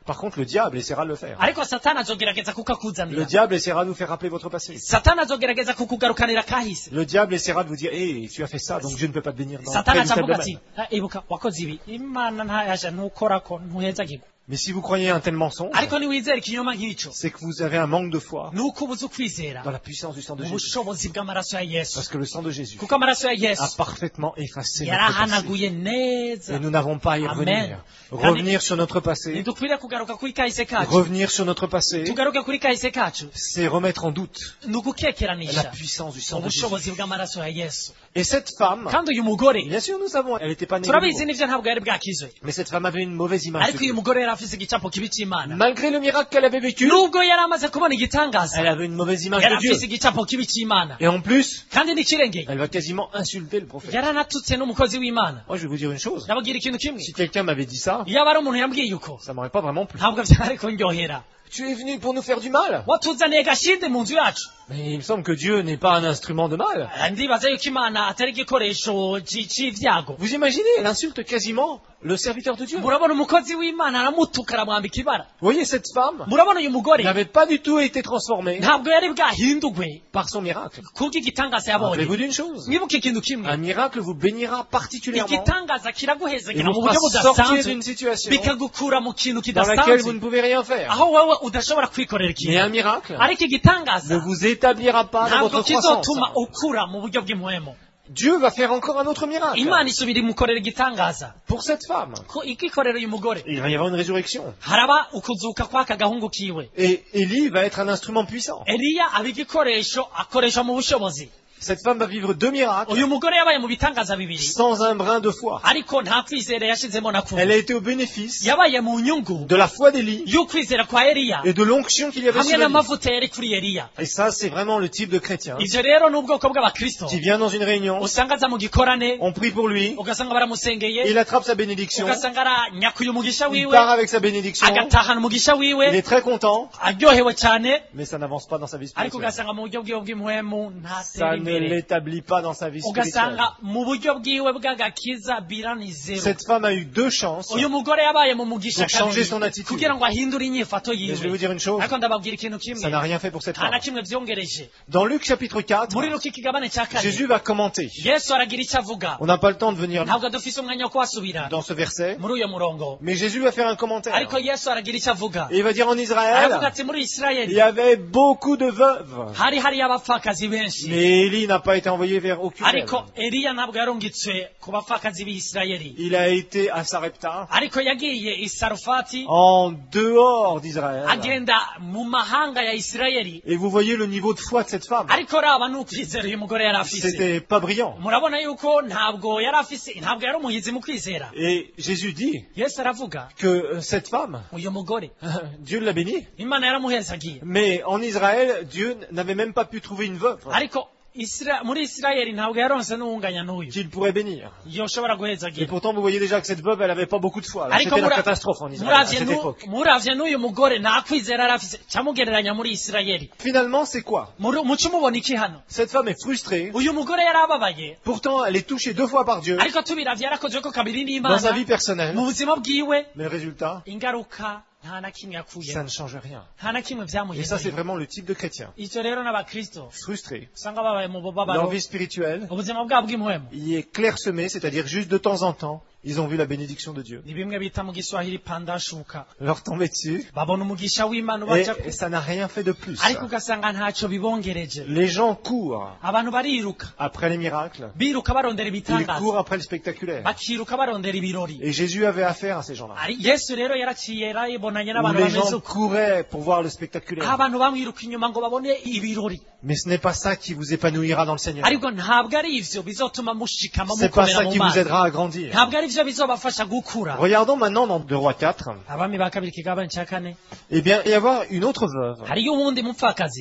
Par contre, le diable essaiera de le faire. ariko satani azogerageza Le kukakuzanira, diable essaiera de vous faire rappeler votre passé. satani azogerageza kukugarukanira kahise, Le diable essaiera de vous dire, hé, tu as fait ça, donc Dieu ne peut pas te bénir dans satani tel ou tel acavuga domaine. ati ibuka wakoze ibi, imana ntayaje ntukorako ntuhezagirwa. Mais si vous croyez un tel mensonge, ariko niwizera ikinyoma nk'icyo, c'est que vous avez un manque de foi nuko ubuze ukwizera dans la puissance du sang de mu Jésus. bushobozi bw'amaraso ya yesu, Parce que le sang de Jésus kuko amaraso ya a yesu parfaitement effacé notre passé. yarahanaguye neza. Et nous n'avons pas à y Amen. revenir. Revenir sur notre passé, Ntidukwiriye kugaruka kuri kahise kacu, revenir sur notre passé, tugaruke kuri kahise kacu, c'est remettre en doute ni la ugukekeranisha puissance du sang de Jésus. ubushobozi bw'amaraso ya yesu. Et cette femme, kandi uyu mugore bien sûr nous savons, elle n'était pas née de turabizi nouveau. n'ivyo ntabwo yari bwakizwe, Mais cette femme avait une mauvaise image de ariko uyu Dieu. mugore yari afise igicapo kibi c'imana. Malgré le miracle qu'elle avait vécu, nubwo yari amaze kubona igitangaza, elle avait une mauvaise image yari de Dieu. afise igicapo kibi c'imana, Et en plus, kandi n'ikirengeye elle va quasiment insulter le prophète. yaranatutse n'umukozi w'imana. Moi, je vais vous dire une chose. ndababwira ikintu kimwe, Si quelqu'un m'avait dit ça, iyo aba ari umuntu yambwiye uko, ça m'aurait pas vraiment plu. ntabwo vyari kundyohera. Tu es venu pour nous faire du mal. watuzaniye gashinde mu nzu yacu. Mais il me semble que Dieu n'est pas un instrument de mal. ndibaza yuko imana atari igikoresho c'ivyago. Vous imaginez, elle insulte quasiment le serviteur de Dieu. Vous murabona umukozi w'imana aramutuka aramwambika ibara. voyez, cette femme murabona uyu mugore n'avait pas du tout été transformée ntabwo yari bwahindugwe par son miracle. kubw'igitangaza yabonye. Rappelez-vous d'une chose. mwibuke ikintu Un kimwe, miracle vous bénira particulièrement igitangaza et kiraguhezekera vous mu buryo fera sortir budasanzwe, d'une situation bikagukura mu kintu dans laquelle vous kidasanzwe ne pouvez rien faire. aho wowe udashobora kwikorera Mais un ikintu, miracle ariko ne igitangaza vous établira pas dans ntabwo votre croissance. kizotuma ukura mu buryo bw'impwemo. Dieu va faire encore un autre miracle. imana isubira imukorera igitangaza. Pour cette femme, ko ikikorera uyu mugore, il va y avoir une résurrection. haraba ukuzuka kw'aka gahungu kiwe. Et Élie va être un instrument puissant. eliya aba igikoresho akoresha mu bushobozi. Cette femme va vivre 2 miracles uyu mugore yabaye mu bitangaza bibiri, sans un brin de foi. ariko nta kwizera yashizemo na Elle a kumwe. été au bénéfice yabaye mu nyungu de la foi d'Élie y'ukwizera kwa eliya et de l'onction qu'il y avait hamwe sur Élie. n'amavuta yari kuri eliya. Et ça, c'est vraiment le type de chrétien ivyo rero ni ubwoko bw'abakristo qui vient dans une réunion, usanga aza mu gikorane, on prie pour lui, ugasanga baramusengeye, il attrape sa bénédiction, ugasanga aranyakuye umugisha il wiwe, part avec sa bénédiction, agatahana umugisha il wiwe, est très content, aryohewe cyane, mais ça n'avance pas dans sa vie ariko spirituelle. ugasanga mu buryo bwiwe bw'impwemu ntatera Ça ne imbere. l'établit pas dans sa vie spirituelle. ugasanga mu buryo bwiwe bw'agakiza birani zero. Cette femme a eu 2 chances. uyu mugore yabaye mu mugisha Pour changer kabiri son attitude. kugira ngo ahindure inyifato Mais je vais vous yiwe. dire une chose, ariko ndababwira ikintu ça n'a kimwe, rien fait pour cette nta na femme. kimwe vyongereje. Dans Luc chapitre 4, muri ruki kigabane cya kane, Jésus va commenter. yesu aragira icyo avuga. On n'a pas le temps de venir ntabwo dufise umwanya wo kuhasubira dans ce verset, muri uyo murongo, mais Jésus va faire un commentaire. ariko yesu aragira icyo avuga. Et il va dire en Israël, aravuga ati muri il isirayeli y avait beaucoup de veuves. hari abapfakazi benshi, Mais Élie n'a pas été envoyé vers aucune d'elles. ariko eliya ntabwo yarungitswe ku bapfakazi b'isirayeli, Il a été à Sarepta, ariko yagiye i sarufati, en dehors d'Israël. agenda mu mahanga ya isirayeli. Et vous voyez le niveau de foi de cette femme. ariko raba n'ukwizera uyu mugore yari afise. C'était pas brillant. murabona yuko ntabwo yari afise, ntabwo yari umuhizi mu kwizera. Et Jésus dit yesu aravuga que cette femme, uyu mugore Dieu l'a bénie. imana yaramuhezagiye, Mais en Israël, Dieu n'avait même pas pu trouver une veuve ariko muri isirayeli ntabwo yaronse n'uwunganya n'uyu qu'il pourrait bénir. yoshobora Et guhezagira. pourtant, vous voyez déjà que cette veuve, elle avait pas beaucoup de foi. Alors, ariko c'était la catastrophe en Israël à cette époque. muravye n'uyu mugore nta kwizera yari afise cyamugereranya muri isirayeli. Finalement, c'est quoi? muco mubona iki hano? Cette femme est frustrée. uyu mugore yari ababaye, Pourtant, elle est touchée 2 fois par Dieu ariko tubiravye yarakozweko kabiri dans sa n'imana vie personnelle. mu buzima bwiwe. Mais le résultat, ingaruka nta na kimwe yakuye, ça ne change rien. nta na kimwe Et ça, c'est vyamuhezeye. vraiment le type de chrétien. icyo rero n'abakristo Frustré. usanga babaye mu Leur bubabaro, vie spirituelle ubuzima bwabo bw'impwemu. y est clairsemée, c'est-à-dire juste de temps en temps, ils ont vu la bénédiction de Dieu. ni bimwe bita mu giswahili pandashuka, Leur tomber dessus. babona umugisha w'imana ubaca, Et ça n'a rien fait de plus. ariko ugasanga ntacyo bibongereje. Les gens courent abantu bariruka, après les miracles. biruka barondera Ils ibitangaza, courent après le spectaculaire. bakiruka barondera ibirori. Et Jésus avait affaire à ces gens-là. yesu rero yaraciye yarayibonanye Où n'abantu les bameze gens uko, couraient pour voir le spectaculaire. abantu bamwiruka inyuma ngo babone ibirori. Mais ce n'est pas ça qui vous épanouira dans le Seigneur. ariko ntabwo ari ivyo bizotuma mushikama C'est pas mukomera ça mu qui vous mana, aidera à grandir. ntabwo ari vyo bizobafasha gukura. Regardons maintenant dans 2 Rois 4. abami ba kabiri kigabane cya kane, Eh bien, il y avoir une autre veuve hariyo uwundi mupfakazi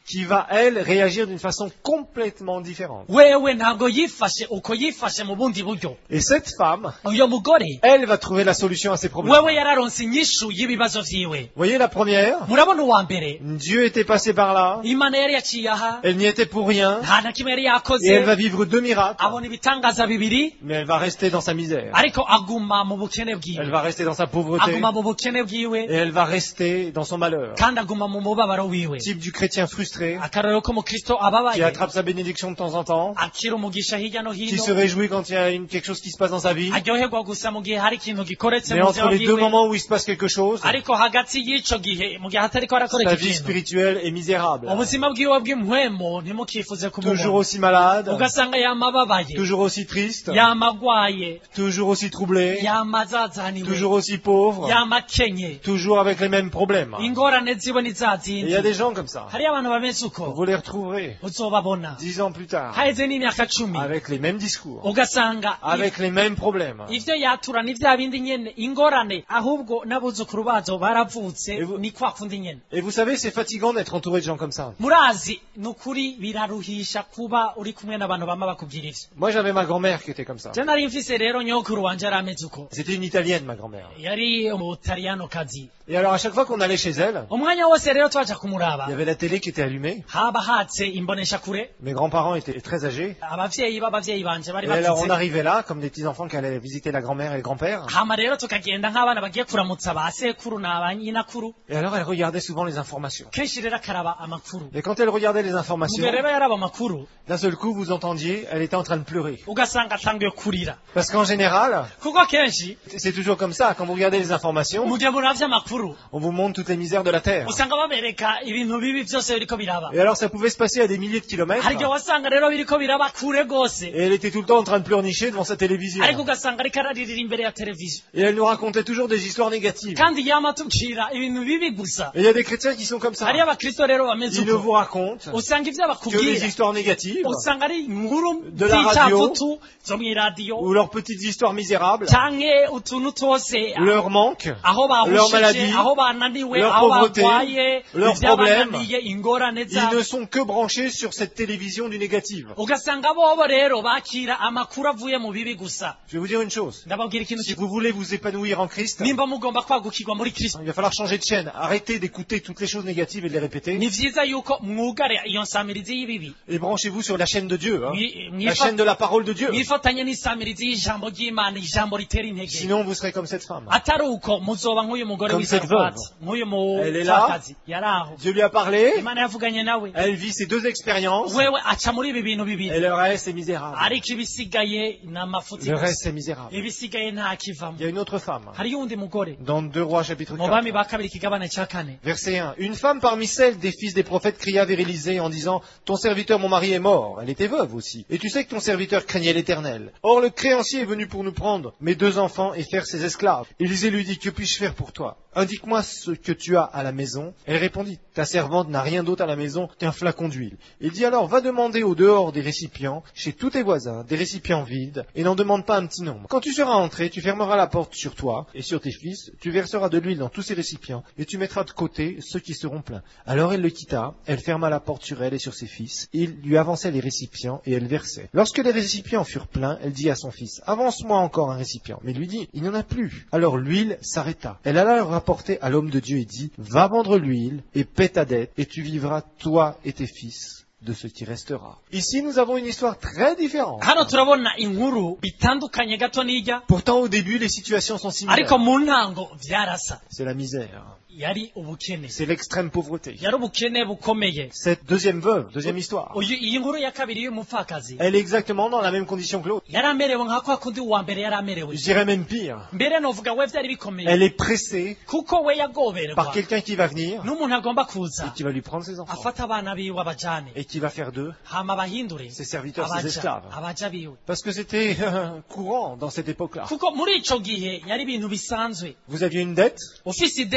qui va, elle, réagir d'une façon complètement différente. wewe ntabwo yifashe uko yifashe mu bundi buryo. Et cette femme, Uyo mugore elle va trouver la solution à ses problèmes. wewe yararonse inyishu y'ibibazo vyiwe. Voyez la première, Murabona uwa mbere, Dieu était passé par là, Imana yari yaciye aha, elle n'y était pour rien, nta na kimwe yari et elle yakoze, va vivre 2 miracles, abona ibitangaza bibiri, mais elle va rester dans sa misère. ariko aguma mu bukene Elle bwiwe, va rester dans sa pauvreté, aguma mu bukene bwiwe, et elle va rester dans son malheur. kandi aguma mu mubabaro wiwe. Type du chrétien frustré, Akarorero ko mukristo qui ababaye, attrape sa bénédiction de temps en temps, akira umugisha hirya no qui hino, se réjouit quand il y a quelque chose qui se passe dans sa vie, aryoherwa gusa mu gihe hari ikintu gikoretse mais mu entre buzima les deux bwiwe, moments où il se passe quelque chose, ariko hagati y'ico gihe mu gihe hatariko sa harakoreka vie ikintu, spirituelle est misérable. ubuzima bwiwe bw'impwemo ntimukifuze Toujours kumubona, aussi malade, ugasanga yamababaye, toujours aussi triste, yamagwaye, toujours aussi troublé, yamazazaniwe, toujours aussi pauvre, yamakenye, toujours avec les mêmes problèmes. ingorane ziwe ni za Et il y a zindi. des gens comme ça. Hariyo abantu bameze uko, Vous les retrouverez uzobabona 10 ans plus tard, haheze n'imyaka 10, avec les mêmes discours, ugasanga avec les mêmes problèmes. ivyo yatura ni vya bindi nyene, ingorane ahubwo n'abuzukuru bazo baravutse Ebu- ni kwa kundi nyene. Et vous savez, c'est fatigant d'être entouré de gens comme ça. Murazi nukuri biraruhisha kuba uri kumwe n'abantu bama bakubwira ivyo. Moi, j'avais ma grand-mère qui était comme ça. Je nari mfise rero nyokuru wanje arameze uko, C'était une italienne, ma grand-mère. yari umutaliyanokazi. Et alors, à chaque fois qu'on allait chez elle, Umwanya wose rero twaja il y kumuraba, avait la télé qui était allumée. haba hatse imbonesha kure, Mes grands-parents étaient très âgés. abavyeyi b'abavyeyi banje bari Et alors, on bakuze, arrivait là, comme des petits-enfants qui allaient visiter la grand-mère et le grand-père. hama rero tukagenda nk'abana bagiye kuramutsa ba sekuru na ba nyinakuru, Et alors, elle regardait souvent les informations. kenshi rero akaraba amakuru. Et quand elle regardait les Mugihe informations, rero yaraba amakuru, d'un seul coup, vous entendiez, elle était en train de pleurer. ugasanga atanguye kurira. Parce qu'en général, Kuko kenshi c'est toujours comme ça. Quand vous regardez les informations, mugihe muravye amakuru, on vous montre toutes les misères de la Terre. usanga babereka ibintu bibi vyose biriko biraba. Et alors, ça pouvait se passer à des milliers de kilomètres. Hari igihe wasanga rero biriko biraba kure gose, Et elle était tout le temps en train de pleurnicher devant sa télévision. ariko ugasanga ariko araririra imbere ya televiziyo, Et elle nous racontait toujours des histoires négatives. kandi yama atubwira ibintu bibi gusa. Et il y a des chrétiens qui sont comme ça. Hariyo abakristo rero bameze Ils ne uko, vous racontent usanga ivyo que les bakubwira histoires négatives, usanga ari inkuru De la radio, z'icavutu zo mw'iradiyo, ou leurs petites histoires misérables, canke utuntu twose leur manque, aho leur bahushije, maladie, aho bananiwe, leur aho pauvreté, bagwaye, leurs problèmes. ivyabananiye, ingorane ils zabo. ne sont que branchés sur cette télévision du négatif. Ugasanga bobo rero bakira amakuru avuye mu bibi gusa. Je vais vous dire une chose. Ndababwira ikintu Si kimwe, vous voulez vous épanouir en Christ, nimba mugomba kwagukirwa muri Kristo, il va falloir changer de chaîne. Arrêtez d'écouter toutes les choses négatives et de les répéter. ni vyiza yuko mwugare iyo nsamirizi y'ibibi, Et branchez-vous sur la chaîne de Dieu. Hein. Mwi- La mwifa- chaîne de la parole de Dieu. mwifatanye n'isamirizi y'ijambo ry'Imana, ijambo ritera intege. Sinon, vous serez comme cette femme. Atari uko muzoba nk'uyu mugore Comme cette w'isarufati, nk'uyu Elle est là. mupfakazi yari aho, Dieu lui a parlé. Imana yavuganye nawe, Elle vit ces 2 expériences. wewe aca muri ibi bintu Et bibiri, le reste est misérable. ariko ibisigaye ni amafuti Le gusa, reste est misérable. ibisigaye nta kivamo. Il y a une autre femme. Hariyo uwundi mugore Dans 2 Rois chapitre mu bami 4. ba kabiri ikigabane ca kane, Verset 1. Une femme parmi celles des fils des prophètes cria vers Élisée en disant, ton serviteur mon mari est mort. Elle était veuve aussi. Et tu sais que ton serviteur craignait l'Éternel. Or le créancier est venu pour nous prendre mes 2 enfants et faire ses esclaves. Élisée lui dit, que puis-je faire pour toi? Indique-moi ce que tu as à la maison. Elle répondit, ta servante n'a rien d'autre à la maison qu'un flacon d'huile. Il dit alors, va demander au dehors des récipients, chez tous tes voisins, des récipients vides, et n'en demande pas un petit nombre. Quand tu seras entré, tu fermeras la porte sur toi et sur tes fils, tu verseras de l'huile dans tous ces récipients, et tu mettras de côté ceux qui seront pleins. Alors elle le quitta, elle ferma la porte sur elle et sur ses fils, il lui avançait les récipients, et elle versait. Lorsque les récipients furent pleins, elle dit à son fils, avance-moi encore un récipient. Mais il lui dit, il n'y en a plus. Alors l'huile s'arrêta. Elle alla le rapporter à l'homme de Dieu et dit, va vendre l'huile et paie ta dette, et tu vivras, toi et tes fils, de ce qui restera. Ici, nous avons une histoire très différente. hano turabona inkuru bitandukanye gato n'ijya, Pourtant, au début, les situations sont similaires. ariko mu ntango vyarasa. C'est la misère. Yari ubukene, C'est l'extrême pauvreté. yari ubukene bukomeye. Cette deuxième veuve, deuxième histoire, Iyi nkuru ya kabiri y'umupfakazi elle est exactement dans la même condition que l'autre. yari amerewe nka kwa kundi uwa mbere yari amerewe. Je dirais même pire. Mbere novuga we vyari bikomeye, Elle est pressée kuko we par yagoberwa quelqu'un qui va venir n'umuntu agomba et kuza qui va lui prendre ses enfants afata abana biwe abajane, et qui va faire d'eux hama bahindure ses serviteurs, ses esclaves. abaja biwe. Parce que c'était courant dans cette époque-là. Kuko muri ico gihe yari ibintu bisanzwe, Vous aviez une dette, ufise ideni on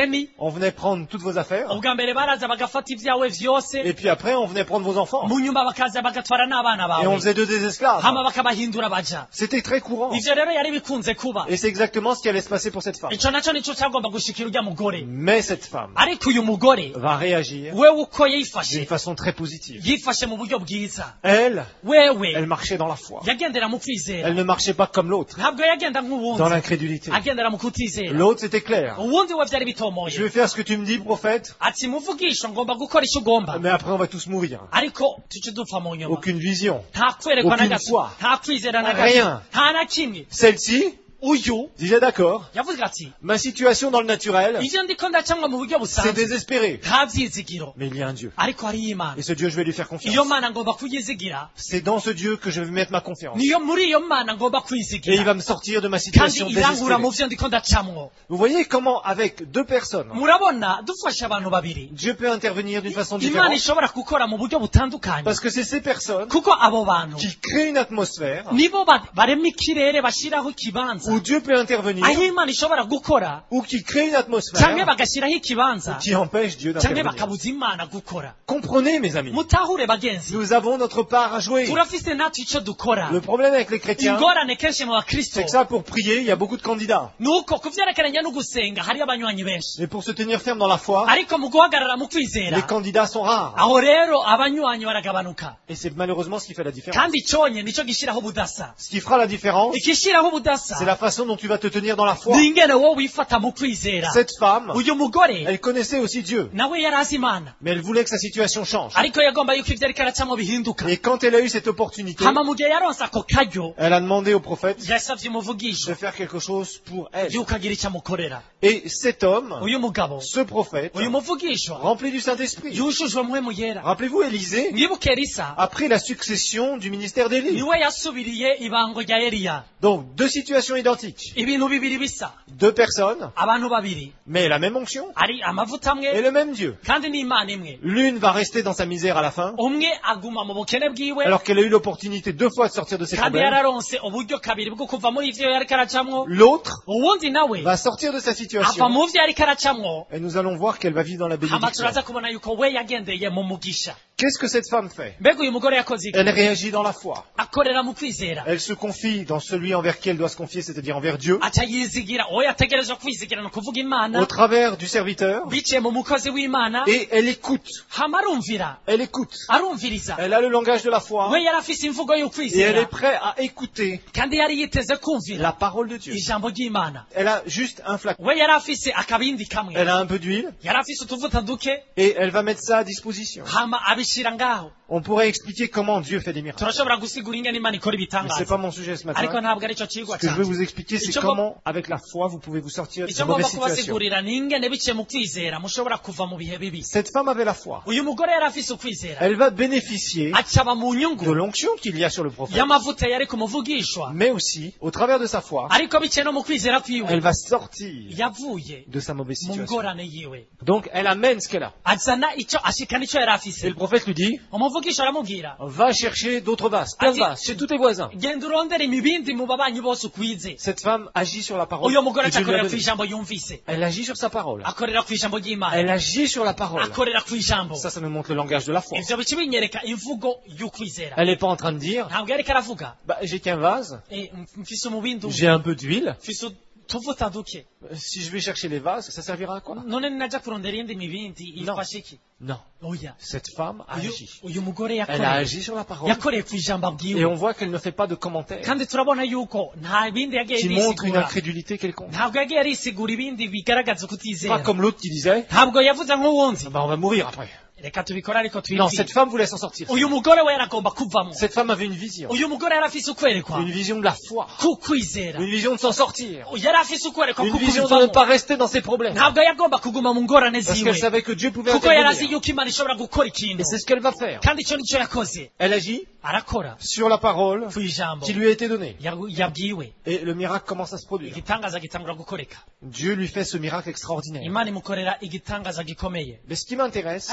On venait prendre toutes vos affaires. ubwa mbere baraza bagafata ibyawe vyose Et puis après, on venait prendre vos enfants. mu nyuma bakaza bagatwara n'abana Et on bawe faisait d'eux des esclaves. hama bakabahindura baja C'était très courant. ivyo rero yari bikunze kuba Et c'est exactement ce qui allait se passer pour cette femme. ico naco nico cyagomba gushikira urya mugore Mais cette femme ariko uyu mugore va réagir wewe uko d'une yifashe façon très positive. yifashe mu buryo bwiza Elle wewe marchait dans la foi. yagendera mu kwizera Elle ne marchait pas comme l'autre, ntabwo yagenda dans nk'uwundi l'incrédulité. agendera mu kutizera L'autre, c'était clair. uwundi we vyari Je bitomoye vais faire ce que tu me dis, prophète, ati muvugisha ngomba gukora icyo ugomba mais après on va tous mourir. ariko tuce dupfa mu nyuma Aucune vision. nta kwerekwa na Aucune gato foi. nta kwizera na Rien. gato nta na kimwe Celle-ci uyu disait d'accord, yavuze ati ma situation dans le naturel, ivyo ndiko ndacamwa mu buryo c'est busanzwe désespéré. nta vyizigiro Mais il y a un Dieu. ariko hariyo imana Et ce Dieu, je vais lui faire iyo confiance. mana ngomba kuyizigira C'est dans ce Dieu que je vais mettre ma confiance. niyo muri iyo mana ngomba Et il kwizigira va me sortir de ma kandi situation irangura mu désespérée. vyo ndiko ndacamwo Vous voyez comment, avec deux personnes, murabona dufashe abantu babiri Dieu peut intervenir d'une façon imana différente. ishobora gukora mu buryo butandukanye Parce que c'est ces personnes kuko abo bantu qui créent une atmosphère nibo barema ikirere bashiraho ikibanza où Dieu peut intervenir, aho imana ishobora gukora ou qui créent une canke atmosphère bagashiraho ikibanza qui empêche Dieu canke d'intervenir. bakabuza imana gukora Comprenez, mes amis, mutahure bagenzi nous avons notre part à jouer. turafise natwe ico dukora Le problème avec les chrétiens, ingorane kenshi mu bakristo c'est que ça, pour prier, il y a beaucoup de candidats. nuko ku vyerekeranye no gusenga hariyo abanywanyi benshi Mais pour se tenir ferme dans la foi, ariko mu guhagarara mu les kwizera candidats sont rares. aho rero abanywanyi baragabanuka Et c'est malheureusement ce qui fait la différence. kandi conye nico gishiraho ubudasa Ce qui fera la différence, ikishiraho ubudasa c'est la façon dont tu vas te tenir dans la foi. ni ingene wowe wifata mu kwizera Cette femme, uyu mugore elle connaissait aussi Dieu, nawe yari azi imana mais elle voulait que sa situation change. ariko yagomba yuko ivyo ariko aracamwo bihinduka Et quand elle a eu cette opportunité, hama mu gihe yaronse ako karyo elle a demandé au prophète yasavye umuvugisho de faire quelque chose pour elle. yuko agira ico amukorera Et cet homme, uyu mugabo ce prophète, uyu muvugisho rempli du Saint-Esprit. yushujwe mpwemu yera Rappelez-vous, Élisée, mwibuke elisa après la succession du ministère d'Élie. niwe yasubiriye ibango rya eliya Donc, deux situations identiques. ibintu bibiri bisa Deux personnes, abantu babiri mais la même onction ari amavuta et amwe le même Dieu. kandi n'imana imwe L'une va rester dans sa misère à la fin, umwe aguma mu bukene bwiwe alors qu'elle a eu l'opportunité deux fois de sortir de ses kandi problèmes. yararonse uburyo kabiri bwo kuva muri ivyo yariko aracamwo L'autre uwundi nawe va sortir de sa ava situation mu vyo yariko aracamwo et nous allons voir qu'elle va vivre dans la hama bénédiction. turaza kubona yuko we yagendeye mu mugisha Qu'est-ce que cette femme fait? mbega uyu mugore yakoze iki Elle réagit dans la foi. akorera mu kwizera Elle se confie dans celui envers qui elle doit se confier, c'est-à-dire envers Dieu, aca yizigira uwo yategerezwa kwizigira ni ukuvuga imana au travers du serviteur, biciye mu mukozi w'imana et elle écoute. hama arumvira Elle écoute. arumviriza Elle a le langage de la foi we yari afise imvugo et elle y'ukwizera est prête à écouter kandi yari yiteze kumvira la parole de Dieu. ijambo ry'imana Elle a juste un flacon. we yari afise akabindi kamwe Elle a un peu d'huile yari afise utuvuta duke et elle va mettre ça à disposition. hama abishira ngaho On pourrait expliquer comment Dieu fait des miracles. turashobora gusigura ingene imana ikora Mais c'est ibitangaza pas mon sujet ce ariko matin. ntabwo arico cigwa Ce que je veux canje vous expliquer, c'est Ico comment, avec la foi, vous pouvez vous sortir de icyo cette ngomba mauvaise situation. kubasigurira ni ingene biciye mu kwizera mushobora kuva mu bihe bibi Cette femme avait la foi. uyu mugore yari afise ukwizera Elle va bénéficier acaba mu de nyungu l'onction qu'il y a sur le prophète, y'amavuta yari kumuvugishwa mais aussi, au travers de sa foi, ariko biciye no mu kwizera elle kwiwe va sortir yavuye de sa mauvaise mu situation. ngorane yiwe Donc, elle amène ce qu'elle a. azana ico ashikana ico yari Et afise le prophète lui dit, umuvugisha aramubwira va chercher d'autres vases, plein de vases, chez tous tes voisins. genda urondera imibindi mu babanyi bose ukwize Cette femme agit sur la parole uyo mugore que Dieu lui a akorera ku donnée. ijambo yumvise Elle agit sur sa parole. akorera ku ijambo ry'imana Elle agit sur la parole. akorera ku ijambo Ça me montre le langage de la foi. ivyo bica binyereka imvugo y'ukwizera Elle n'est pas en train de dire, ntabwo yariko aravuga bah, j'ai qu'un vase, mfise umubindi j'ai un peu d'huile, mfise utuvuta duke si je vais chercher les vases, ça servira à quoi? none ninaja kurondera iyindi mibindi ifashe iki Non. oya Cette femme a agi. uyu mugore Elle a yakoreye agi sur la parole. yakoreye ku ijambo Et abwiwe on voit qu'elle ne fait pas de commentaires kandi turabona yuko nta bindi yagiye qui montrent une yisigura incrédulité quelconque. ntabwo yagiye arisigura ibindi bigaragaza Pas ukutizera comme l'autre qui disait, ntabwo yavuze nk'uwundi bah, on va mourir après. reka tubikore ariko Non, cette twibwire femme voulait s'en sortir. uyu mugore we yaragomba kuvamo Cette femme avait une vision. uyu mugore yari afise ukwerekwa Une vision de la foi. ku kwizera Une vision de s'en sortir. yari afise ukwerekwa Une ku vision de ne kubivamo pas rester dans ses problèmes. ntabwo yagomba kuguma mu ngorane Parce ziwe qu'elle savait que Dieu pouvait kuko yari azi intervenir. yuko imana ishobora gukora ikintu Et c'est ce qu'elle va faire. kandi icyo nicyo yakoze Elle agit arakora sur la parole ku ijambo qui lui a été donnée. yabwiwe Et le miracle commence à se produire. igitangaza gitangura gukoreka Dieu lui fait ce miracle extraordinaire. imana imukorera igitangaza gikomeye Mais ce qui m'intéresse, ariko icyo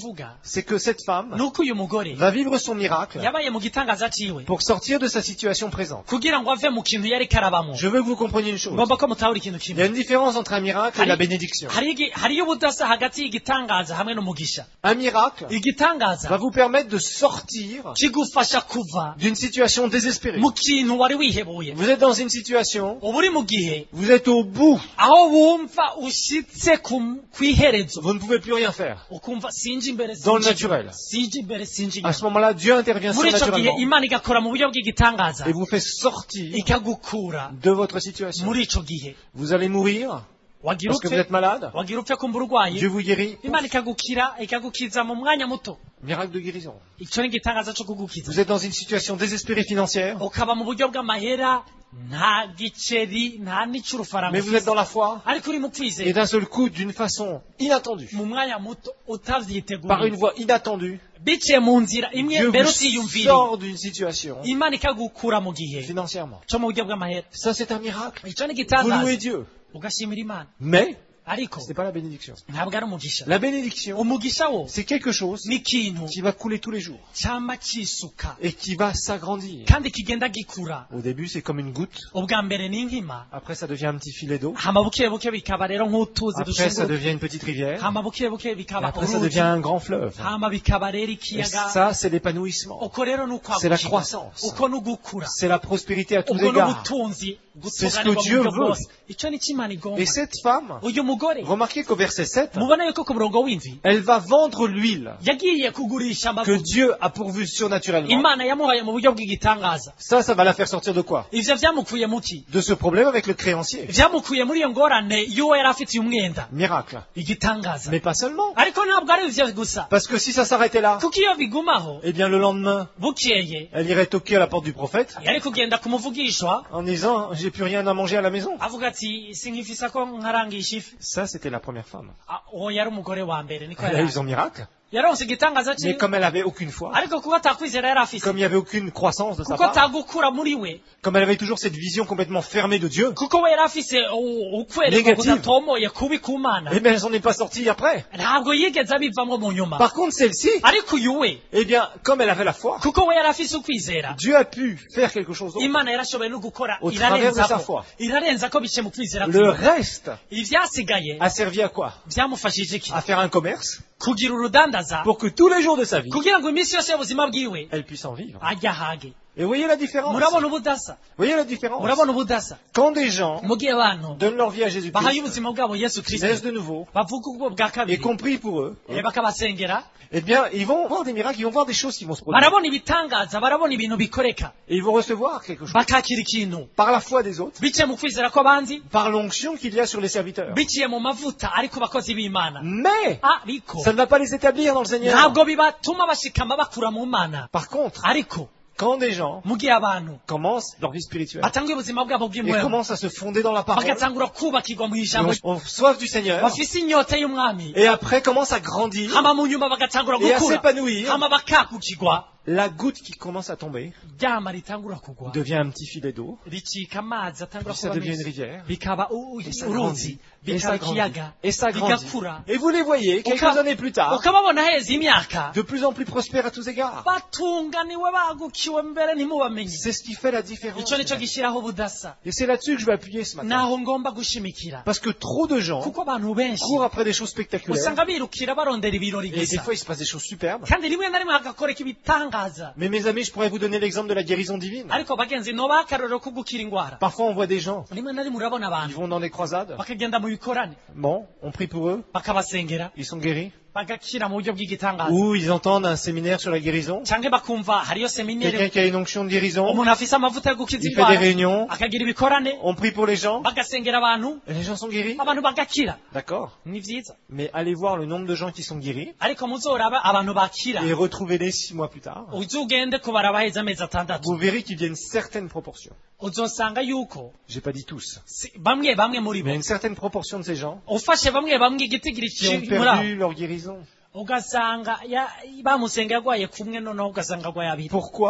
mvuga c'est que cette femme nuko uyu mugore va vivre son miracle yabaye mu gitangaza ciwe pour sortir de sa situation présente. kugira ngo ave mu kintu yari karabamo. Je veux que vous compreniez une chose. ngomba ko mutahura ikintu Il y a kimwe. une différence entre un miracle et la bénédiction. hariyo ubudasa hagati y'igitangaza hamwe n'umugisha. Un miracle va igitangaza vous permettre de sortir kigufasha kuva d'une situation désespérée. mu kintu wari wihebuye. Vous êtes dans une situation, uba uri mu gihe vous êtes au bout, aho wumva ushitse kw'iherezo vous ne pouvez plus rien faire. ukumva sinje imbere Dans le sinje naturel. inyuma, sinje imbere sinje À inyuma. ce moment-là, Dieu intervient muri ico gihe surnaturellement imana igakora mu buryo bw'igitangaza et vous fait sortir ikagukura de votre situation. muri ico gihe Vous allez mourir wagira parce que vous upfe êtes malade. wagira upfe kumva urwaye Dieu vous guérit. imana ikagukira ikagukiza mu mwanya muto. Miracle de guérison. ico ni igitangaza co kugukiza. Vous êtes dans une situation désespérée financière, ukaba mu buryo bw'amahera nta giceri nta n'ic'urufaranga mais vous êtes dans la foi. ariko uri mu Et kwizera d'un seul coup, d'une façon inattendue, mu mwanya muto par une utavyiteguye voie inattendue, biciye mu nzira imwe Dieu mbere vous utiyumviriye sort d'une situation imana ikagukura mu gihe financièrement. co mu buryo bw'amahera. Ça, c'est un miracle. ico ni Vous igitangaza louez Dieu. ugashimira imana Mais ariko ce n'est pas la bénédiction. ntabwo ari umugisha. La bénédiction, umugisha wo c'est quelque chose ni ikintu qui va couler tous les jours cama cisuka et qui va s'agrandir. kandi kigenda gikura. Au début, c'est comme une goutte. ubwa mbere ni inkima Après, ça devient un petit filet d'eau. hama buke buke bikaba rero nk'utuzi Après, ça dushunguruka. devient une petite rivière. hama buke buke Et bikaba après, ça uruzi devient un grand fleuve. hama bikaba rero Et ikiyaga. ça, c'est l'épanouissement. uko rero ni C'est la ukwagukirwa croissance. uko ni ugukura C'est la prospérité à tous uko ni égards. ubutunzi C'est ce que gutunganirwa mu Dieu buryo veut. bwose. ico ni cyo imana igomba. Et cette femme, uyu mugore remarquez qu'au verset 7, mubona yuko ku murongo w'indwi elle va vendre l'huile yagiye kugurisha que amavuta Dieu a pourvue surnaturellement. imana yamuhaye mu buryo bw'igitangaza. Ça va la faire sortir de quoi? ivyo vyamukuye muki De ce problème avec le créancier. vyamukuye muri iyo ngorane y'uwo yari afitiye umwenda. Miracle. igitangaza Mais pas seulement. ariko ntabwo ari ivyo gusa Parce que si ça s'arrêtait là, kuko iyo bigumaho eh bien le lendemain, bukeye elle irait toquer à la porte du prophète yari kugenda ku muvugishwa en disant j'ai plus rien à manger à la maison. avuga ati sinkifisa ko nkarangisha ifi. Ça, c'était la première femme. uwo yari umugore wa mbere niko Elle a eu yari son miracle. yaronse igitangaza Mais ciwe comme elle avait aucune foi, ariko kuko atakwizera yari afise comme il n'y avait aucune croissance de sa kuko part, atagukura muri we comme elle avait toujours cette vision complètement fermée de Dieu, kuko we yari afise ukwerekwa Negative. kudatomoye kubi ku mana eh bien, elle s'en est pas sortie après. ntabwo yigeze abivamwo mu nyuma. Par contre, celle-ci, ariko uyu we eh bien, comme elle avait la foi, kuko we yari afise ukwizera Dieu a pu faire quelque chose d'autre. imana yarashoboye no gukora Au travers de sa irarenzako foi. irarenzako bice mu kwizera Le kwiwe. reste ivyasigaye a servi à quoi? vyamufashije iki? À faire un commerce kugira urudandaza pour que tous les jours de sa vie, kugira ngo iminsi yose y'ubuzima bwiwe elle puisse en vivre. ajye ahage. Et voyez la différence. murabona ubudasa Voyez la différence. murabona ubudasa Quand des gens mu gihe abantu donnent leur vie à bahaye Jésus-Christ, ubuzima bwabo yesu naissent kristo de nouveau, bavuga ubwo bwa et kabiri compris pour eux, bakabasengera eh bien, ils vont voir des miracles, ils vont voir des choses qui vont se produire. barabona ibitangaza barabona ibintu bikoreka Et ils vont recevoir quelque chose. bakakira ikintu Par la foi des autres, biciye mu kwizera kw'abandi par l'onction qu'il y a sur les serviteurs. biciye mu mavuta ariko bakozi b'imana Mais, ariko ça ne va pas les établir dans le Seigneur. ntabwo bibatuma bashikama bakura mu mana. Par contre, ariko quand des gens mu gihe abantu commencent leur vie spirituelle batanga ubuzima bwabo et bw'imwemu commencent à se fonder dans la parole, bagatangura kubakirwa mu et ijambo on soif du Seigneur, bafise inyota y'umwami et après commencent à grandir, hama mu nyuma bagatangura et à gukura s'épanouir, hama bakakukirwa la goutte qui commence à tomber ryama ritangura kugwa devient un petit filet d'eau, ricika amazi atangura puis ça kuba devient une menshi rivière, bikaba et ça uruzi grandit, et bikaba ça grandit, ikiyaga et ça grandit. bigakura Et vous les voyez, quelques Uka- années plus tard, ukababona heza imyaka de plus en plus prospères à tous égards. batunganiwe bagukiwe mbere ntimubamenye. C'est ce qui fait la différence. ico nico gishyiraho ubudasa Et c'est là-dessus que je vais appuyer ce matin. naho ngomba gushimikira Parce que trop de gens kuko abantu benshi courent après des choses spectaculaires, usanga birukira barondera ibirori et des gusa fois il se passe des choses superbes. kandi rimwe na rimwe hagakoreka ibitangaza. Mais mes amis, je pourrais vous donner l'exemple de la guérison divine. ariko bagenzi noba akarorero ko gukira indwara. Parfois on voit des gens, rimwe na rimwe urabona ils abantu vont dans des croisades, bakagenda mu bikorane bon, on prie pour eux, bakabasengera ils sont guéris. bagakira mu buryo bw'igitangaza Ou ils entendent un séminaire sur la guérison, canke bakumva hariyo quelqu'un seminere qui a une onction de guérison, umuntu afise amavuta yo gukiza il fait des indwara réunions, akagira ibikorane on prie pour les gens, bagasengera abantu et les gens sont guéris. abantu bagakira. D'accord. ni vyiza Mais allez voir le nombre de gens qui sont guéris, ariko muzoraba abantu bakira et retrouvez-les 6 mois plus tard. uze ugende kubaraba heza amezi atandatu Vous verrez qu'il y a une certaine proportion. uzosanga yuko J'ai pas dit tous, bamwe bamwe muri bo mais une certaine proportion de ces gens ufashe bamwe bamwe igitigiri qui ont muri abo perdu leur guérison. ugasanga bamusenga yarwaye kumwe noneho ugasanga arwaye abiri. Pourquoi?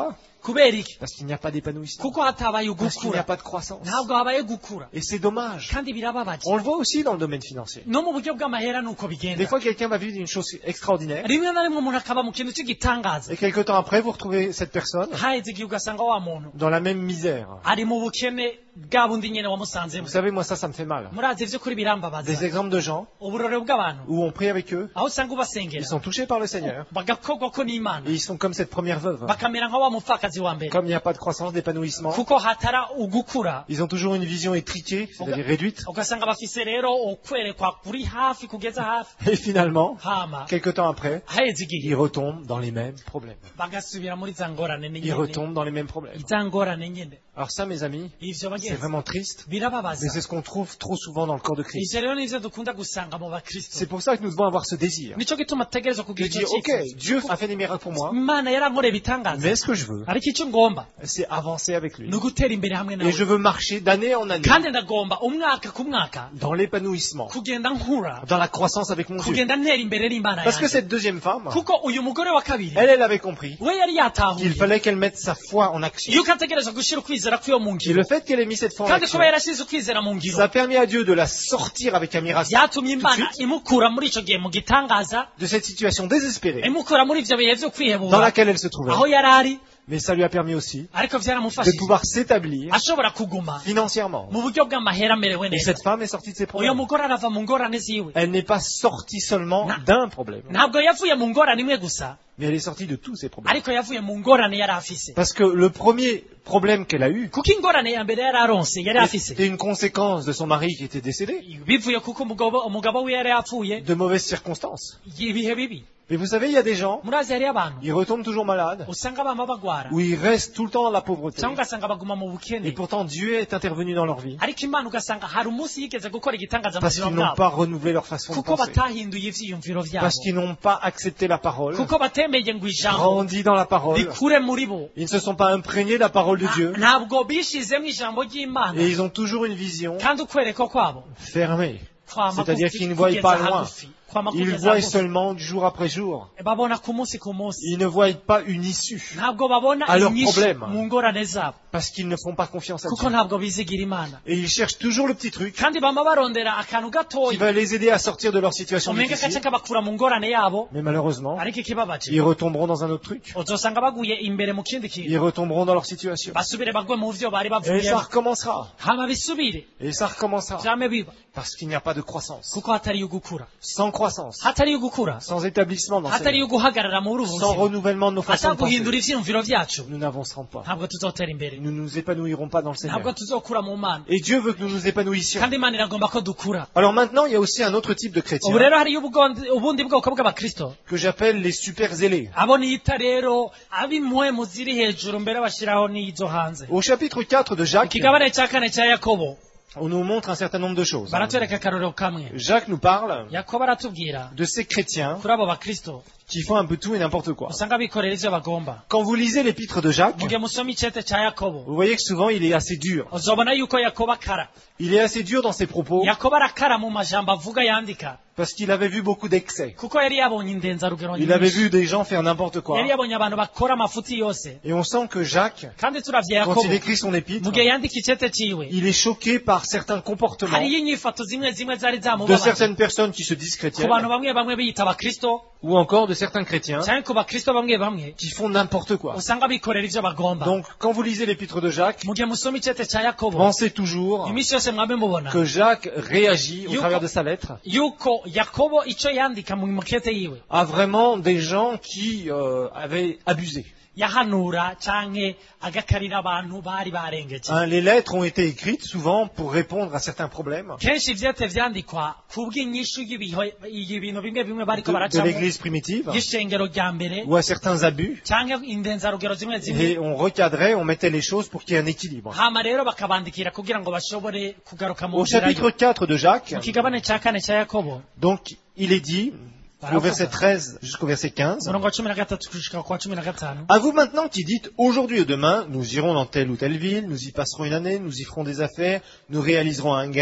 kubera iki Parce qu'il n'y a pas d'épanouissement. kuko hatabaye Parce qu'il n'y a ugukura pas de croissance. ntabwo habaye gukura Et c'est dommage. kandi birababaje On le voit aussi dans le domaine financier. no mu buryo bw'amahera nuko Des bigenda fois, quelqu'un va vivre une chose extraordinaire. rimwe na rimwe umuntu akaba mu kintu cy'igitangaza Et quelque temps après, vous retrouvez cette personne haheze igihe ugasanga wa muntu dans la même misère. ari mu bukene bwa bundi nyene wamusanzemo Vous savez, moi, ça me fait mal. murazi ivy'ukuri birambabaza Des exemples de gens uburore bw'abantu où on prie avec eux, aho usanga ils ubasengera sont touchés par le Seigneur, bagakorwako n'imana et ils sont comme cette première veuve. bakamera nka wa mupfakazi wa mbere Comme il n'y a pas de croissance, d'épanouissement, kuko hatara ugukura ils ont toujours une vision étriquée, c'est-à-dire réduite. ugasanga bafise rero ukwerekwa kuri hafi kugeza hafi Et finalement, hama quelque temps après, haheze ils igihe retombent dans les mêmes problèmes. bagasubira muri za ngorane Ils nyene retombent dans les mêmes problèmes. za ngorane nyene Alors ça, mes amis, ivyo c'est bagenzi vraiment triste, mais birababaza c'est ce qu'on trouve trop souvent dans le corps de Christ. ivyo rero nivyo dukunda gusanga mu bakristo C'est pour ça que nous devons avoir ce désir nico gituma tutegerezwa de kugira dire, ico ok, cyifuzo Dieu a fait des miracles pour moi, imana yarankoreye ibitangaza mais ce que je veux, ariko icyo ngomba c'est avancer avec lui. ni ugutera imbere hamwe Et nawe je veux marcher d'année en année kandi ndagomba umwaka ku mwaka dans l'épanouissement, kugenda nkura dans la croissance avec mon Dieu. kugenda ntera imbere n'imana Parce que yanjye cette deuxième femme, kuko uyu mugore wa kabiri elle avait compris we yari yatahuye qu'il fallait qu'elle mette sa foi en action. yuko ategereza gushyira ukwizera kwiyo mu Et ngiro le fait qu'elle ait mis cette foi en kandi action, kuba yarashyize ukwizera mu ngiro ça a permis à Dieu de la sortir avec un miracle byatumye tout de imana suite imukura muri icyo gihe mu gitangaza de cette situation désespérée imukura muri ibyo bihe byo dans kwihebura laquelle elle se trouvait. aho yari ari Mais ça lui a permis aussi ariko de byaramufashije pouvoir s'établir ashobora kuguma financièrement. mu buryo bw'amahera amerewe Et neza cette femme est sortie de ses uyu problèmes. mugore arava mu ngorane ziwe Elle n'est pas sortie seulement d'un problème, ntabwo yavuye mu ngorane imwe gusa mais elle est sortie de tous ses problèmes. ariko yavuye mu ngorane yari afise Parce que le premier problème qu'elle a eu kuko ingorane ya mbere yari aronse yari afise était une conséquence de son mari qui était décédé, bivuye kuko umugabo we yari yapfuye de mauvaises circonstances. ibihe bibi Mais vous savez, il y a des gens, murazi hariyo abantu ils retombent toujours malades, usanga bama bagwara ou ils restent tout le temps dans la pauvreté. cyangwa ugasanga baguma mu Et bukene pourtant, Dieu est intervenu dans leur vie, ariko imana ugasanga hari umunsi yigeze gukora igitangaza mu parce buzima qu'ils n'ont bwabo pas renouvelé leur façon de kuko penser, batahinduye ivyiyumviro vyabo parce qu'ils n'ont pas accepté la parole, kuko batemeye ngo ijambo grandi dans la parole, rikure muri bo ils ne se sont pas imprégnés de la parole de Dieu, ntabwo bishizemo ijambo ry'imana et ils ont toujours une vision kandi ukwereka kwabo fermée. kwama C'est-à-dire kufi- qu'ils ne voient kugeza pas loin. hagufi, kwama Ils kugeza voient hagufi. seulement du jour après jour. babona ku munsi ku munsi Ils ne voient pas une issue, ntabwo babona à leurs inyishu problèmes. mu ngorane zabo parce qu'ils ne font pas confiance à kuko Dieu. ntabwo bizigira imana Et ils cherchent toujours le petit truc kandi bama barondera akantu qui gatoya va les aider à sortir de leur situation umenga difficile. gace kabakura mu ngorane yabo Mais malheureusement, ariko ikibabaje ils retomberont dans un autre truc. uzosanga baguye imbere mu kindi kintu Ils retomberont dans leur situation. basubire bagwe mu vyo bari Et ça bavuyemo recommencera. hama bisubire Et ça recommencera. vyame biba Parce qu'il n'y a pas de croissance. kuko hatariyo gukura Sans croissance, hatariyo gukura sans établissement dans cette hatariyo guhagarara muri ubu sans buzima renouvellement de nos façons de ataguhindura penser, ivyiyumviro vyacu nous n'avancerons pas. ntabwo tuzotera imbere Nous ne nous épanouirons pas dans le ntabwo Seigneur. tuzokura mu mana Et Dieu veut que nous nous épanouissions. kandi imana iragomba ko dukura Alors maintenant, il y a aussi un autre type de ubu chrétiens rero hariyo ubundi bwoko bw'abakristo que j'appelle les super zélés. abo niyita rero ab'impwemu ziri hejuru mbere bashyiraho n'izo hanze Au chapitre 4 de Jacques, ikigabane cya kane cya yakobo on nous montre un certain nombre de choses. baratwereka akarorero kamwe Jacques nous parle yakobo aratubwira de ces chrétiens kuri abo bakristo qui font un peu tout et n'importe quoi. usanga bikorera ivyo bagomba Quand vous lisez l'épître de Jacques, mugihe musoma icete cya yakobo vous voyez que souvent il est assez dur. uzobona yuko yakobo akara Il est assez dur dans ses propos yakobo arakara mu majambo avuga yandika parce qu'il avait vu beaucoup d'excès. kuko yari yabonye indenzarugero Il avait nyinshi vu des gens faire n'importe quoi. yari yabonye abantu bakora amafuti yose Et on sent que Jacques, kandi turavye quand yakobo il écrit son épître, mugihe yandika icete ciwe il est choqué par certains comportements hariyo inyifato zimwe zimwe zari de zamubabaje certaines personnes qui se disent ku chrétiennes bantu bamwe bamwe biyita abakristo ou encore de certains chrétiens cyangwa ku bakristo bamwe bamwe qui font n'importe quoi. usanga bikorera ivyo bagomba Donc, quand vous lisez l'épître de Jacques, mugihe musoma icete cya yakobo pensez toujours iminsi yose mwabe mubona que Jacques réagit au Yuko- travers de sa lettre yuko yakobo ico yandika mu mukete yiwe à vraiment des gens qui avaient abusé. yahanura canke agakarira abantu bari barengeje Hein, les lettres ont été écrites souvent pour répondre à certains problèmes kenshi ivyete vyandikwa kubw'inyishu y'ibintu bimwe bimwe bariko de baracamo l'église primitive y'ishengero rya mbere ou à certains abus. canke indenzarugero zimwe zimwe Et on recadrait, on mettait les choses pour qu'il y ait un équilibre. hama rero bakabandikira kugira ngo bashobore kugaruka mu Au nzira chapitre yo 4 de Jacques, mu kigabane ca kane ca yakobo donc, il est dit, au verset 13 jusqu'au verset 15, umurongo wa 13 gushika kwa 15 à vous maintenant qui dites, aujourd'hui ou demain, nous irons dans telle ou telle ville, nous y passerons une année, nous y ferons des affaires, nous réaliserons un gain.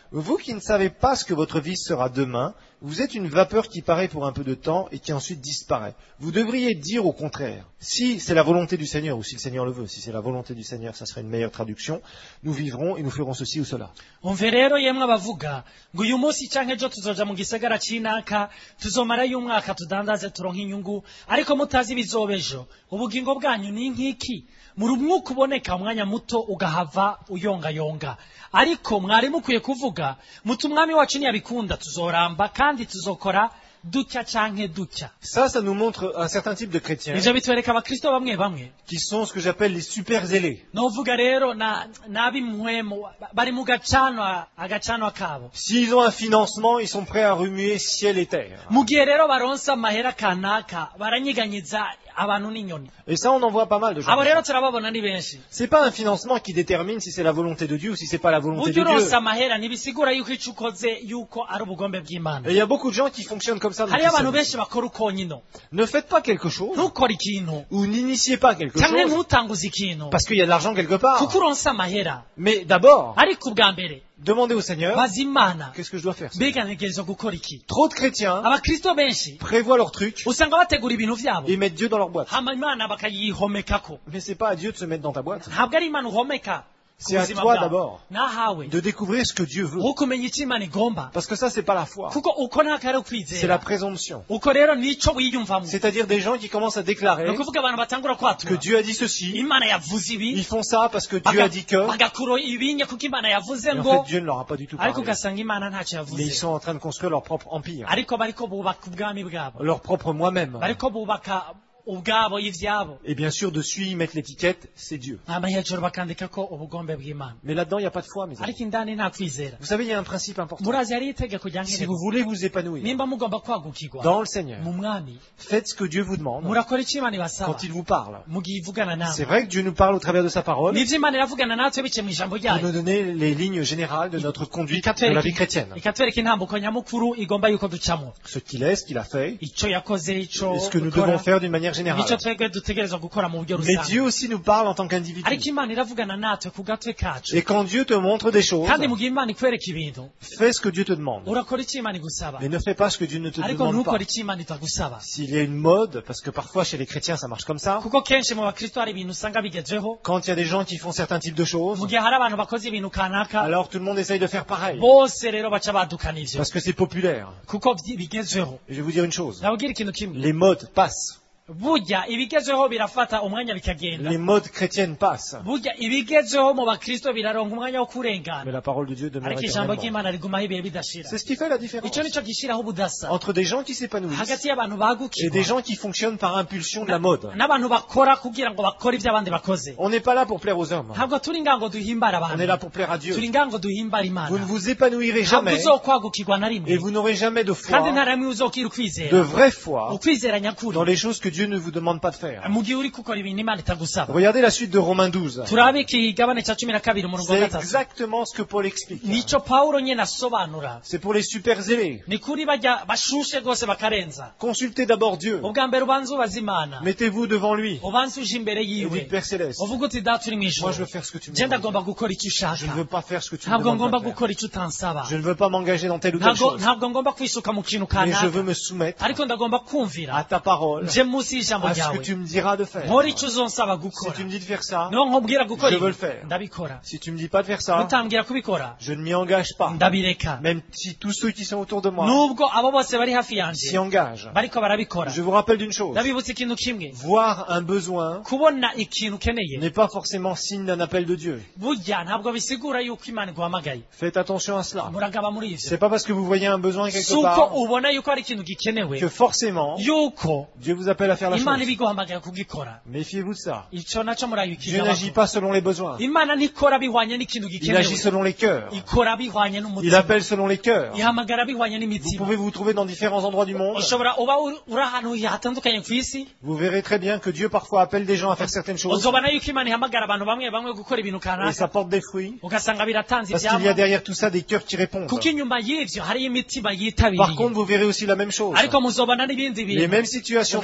Vous qui ne savez pas ce que votre vie sera demain, vous êtes une vapeur qui paraît pour un peu de temps et qui ensuite disparaît. Vous devriez dire au contraire, si c'est la volonté du Seigneur ou si le Seigneur le veut, si c'est la volonté du Seigneur, ça serait une meilleure traduction, nous vivrons et nous ferons ceci ou cela. umve rero yemwe abavuga ngo uyu munsi canke ejo tuzoja mu gisagara c'inaka tuzomarayo umwaka tudandaze turonke inyungu ariko mutazi ibizoba ejo ubugingo bwanyu ni nk'iki muri umwuka uboneka umwanya muto ugahava uyongayonga ariko mwari mukwiye kuvuga muti umwami wacu ntiyabikunda tuzoramba kandi tuzokora dutya canke dutya. Ça nous montre un certain type de chrétiens ivyo bitwereka abakristo bamwe bamwe qui sont ce que j'appelle les super zélés. novuga rero n'ab'imwemu bari mu agacanwa kabo. S'ils ont un financement, ils sont prêts à remuer ciel et terre. mu gihe rero baronsa amahera kanaka baranyiganyiza abantu n'inyoni. Et ça, on en voit pas mal de gens. abo rero turababona ni benshi. C'est pas un financement qui détermine si c'est la volonté de Dieu ou si c'est pas la volonté de burya Dieu. uronsa amahera ntibisigura yuko ico ukoze yuko ari ubugombe bw'Imana. Et il y a beaucoup de gens qui fonctionnent comme ça dans le hariyo abantu christianisme. benshi bakora uko nyino. Ne faites pas quelque chose ntukore ikintu ou n'initiez pas quelque canke chose ntutanguze ikintu parce qu'il y a de l'argent quelque part. kuko uronsa amahera Mais d'abord, ariko ubwa mbere demandez au Seigneur, baza Imana qu'est-ce que je dois faire? mbega ntegerezwa gukora iki. Trop de chrétiens abakristo benshi prévoient leurs trucs usanga bategura ibintu vyabo et mettent Dieu dans leur boîte. hama Imana bakayihomekako. Mais c'est pas à Dieu de se mettre dans ta boîte. ntabwo ari Imana uhomeka ku C'est à buzima toi bwawe. d'abord nahawe de découvrir ce que Dieu veut. ukumenya icyo Imana igomba Parce que ça, c'est pas la foi. kuko uko ntakari C'est la ukwizera présomption. uko rero nico wiyumvamo. C'est-à-dire des gens qui commencent à ni déclarer ukuvuga abantu batangura que kwatura Dieu a dit ceci, Imana yavuze ibi ils font ça parce que Dieu a dit que, bagakuro ibinya kuko Imana yavuze et en ngo fait Dieu ne leur a pas du tout ariko parlé. ugasanga Imana ntacyo Mais ils yavuze sont en train de construire leur propre empire, ariko bariko bubaka ubwami bwabo leur propre moi-même. bariko bubaka ubwabo ivyabo Et bien sûr, dessus, ils mettent l'étiquette, c'est Dieu. hama hejuru bakandikako ubugombe bw'Imana Mais là-dedans, il n'y a pas de foi, mes amis. ariko indani nta kwizera. Vous savez, il y a un principe important. murazi hariyo itegeko rya Si nk'iri vous voulez vous épanouir nimba mugomba kwagukirwa dans le Seigneur, mu mwami faites ce que Dieu vous demande murakora icyo Imana ibasaba quand il vous parle. mu gihe ivugana C'est nawe. vrai que Dieu nous parle au travers de sa parole nivyo Imana iravugana natwe bice mu ijambo pour ryayo nous donner les lignes générales de notre conduite de la vie chrétienne. ikatwereka intambuko nyamukuru igomba yuko ducamo Ce qu'il est, ce qu'il a fait, ico yakoze ico et ce que nous dukora, devons faire d'une manière générale. nico twebwe dutegerezwa gukora mu buryo Mais rusange. Dieu aussi nous parle en tant qu'individu. ariko Imana iravugana natwe ku gatwe kacu Et quand Dieu te montre des choses, kandi mu gihe Imana ikwereka ibintu fais ce que Dieu te demande. urakora icyo Imana igusaba Mais ne fais pas ce que Dieu ne te ariko demande pas. ntukore icyo Imana itagusaba S'il y a une mode, parce que parfois chez les chrétiens ça marche comme ça, kuko kenshi mu bakristo hari ibintu usanga bigezweho quand il y a des gens qui font certains types de choses, mu gihe hari abantu bakoze ibintu kanaka alors tout le monde essaye de faire pareil. bose rero baca badukana ivyo Parce que c'est populaire. kuko bigezweho. Et je vais vous dire une chose. ndababwira ikintu kimwe Les modes passent. burya ibigezweho birafata umwanya bikagenda Les modes chrétiennes passent. burya ibigezweho mu bakristo biraronka umwanya wo Mais kurengana la parole de Dieu demeure ariko ijambo éternellement. ry'Imana rigumaho ibihe bidashira. C'est ce qui fait la différence ico nico gishiraho ubudasa entre des gens qui s'épanouissent hagati y'abantu et bagukirwa des gens qui fonctionnent par impulsion de la mode. n'abantu bakora kugira ngo bakore ibyo abandi bakoze. On n'est pas là pour plaire aux hommes. ntabwo turi ngango duhimbara On est là abantu pour plaire à Dieu. turi ngango duhimbara Imana. Vous ne vous épanouirez ntabwo jamais uzokwagukirwa na et rimwe vous n'aurez jamais de kandi nta foi, rimwe uzokira de ukwizera vraie foi, ukwizera nyakuri dans les choses que Dieu ne vous demande pas de faire. mu gihe uri gukora ibintu Imana itagusaba. Regardez la suite de Romains 12. turabe ikigabane cya 12 umurongo wa C'est gatatu exactement ce que Paul explique. nico Pawulo nyene asobanura. C'est pour les super zélés. ni kuri bajya bashushe rwose bakarenza. Consultez d'abord Dieu. ubwa mbere ubanza ubaza Imana Mettez-vous devant lui. ubanza uje imbere Et yiwe dites, Père Céleste, uvuga uti data uri mu moi ijuru je veux faire ce que tu me je demandes. ndagomba gukora icyo Je ne veux ushaka pas faire ce que tu me ntabwo demandes ngomba pas de faire. gukora icyo utansaba Je ne veux pas m'engager dans telle ou telle chose. ntabwo ngomba kwisuka mu kintu Mais je kanaka veux me soumettre ariko ndagomba à kumvira ta parole, nje munsi y'ijambo à ce que ryawe tu me diras de faire. nkora icyo uzonsaba Si gukora tu me dis de faire ça, niho nkubwira gukora Je ibi, veux le faire. ndabikora si tu me dis pas de faire ça, nutambwira kubikora je ne m'y engage pas. ndabireka Même si tous ceux qui sont autour de moi nubwo abo bose bari hafi s'y yanjye engagent. bariko barabikora. Je vous rappelle d'une chose. ndabibutsa ikintu kimwe Voir un besoin kubona ikintu ukeneye n'est pas forcément signe d'un appel de Dieu. burya ntabwo bisigura yuko Imana iguhamagaye. Faites attention à cela. muragaba muri ivyo C'est pas parce que vous voyez un besoin si quelque uko part ubona yuko hari ikintu gikenewe que forcément yuko Dieu vous appelle à faire la Imana chose. ibiguhamagaye kugikora. Méfiez-vous de ça. ico naco Dieu n'agit murabikira. pas selon les besoins. Imana ntikora bihwanye n'ikintu Il agit gikenewe selon les cœurs. ikora bihwanye Il n'umutima appelle selon les cœurs. ihamagara bihwanye Vous n'imitima. pouvez vous trouver dans différents endroits du monde. ushobora uba uri ahantu hatandukanye ku isi Vous verrez très bien que Dieu parfois appelle des gens à faire certaines choses uzobona yuko Imana ihamagara abantu bamwe bamwe gukora ibintu et kanaka ça porte des fruits ugasanga biratanze parce qu'il y a ivyamwa derrière tout ça des cœurs qui répondent. kuko inyuma y'ivyo hariyo imitima Par yitabiriye contre, vous verrez aussi la même chose. ariko muzobona n'ibindi Les bintu mêmes situations dans ugasanga d'autres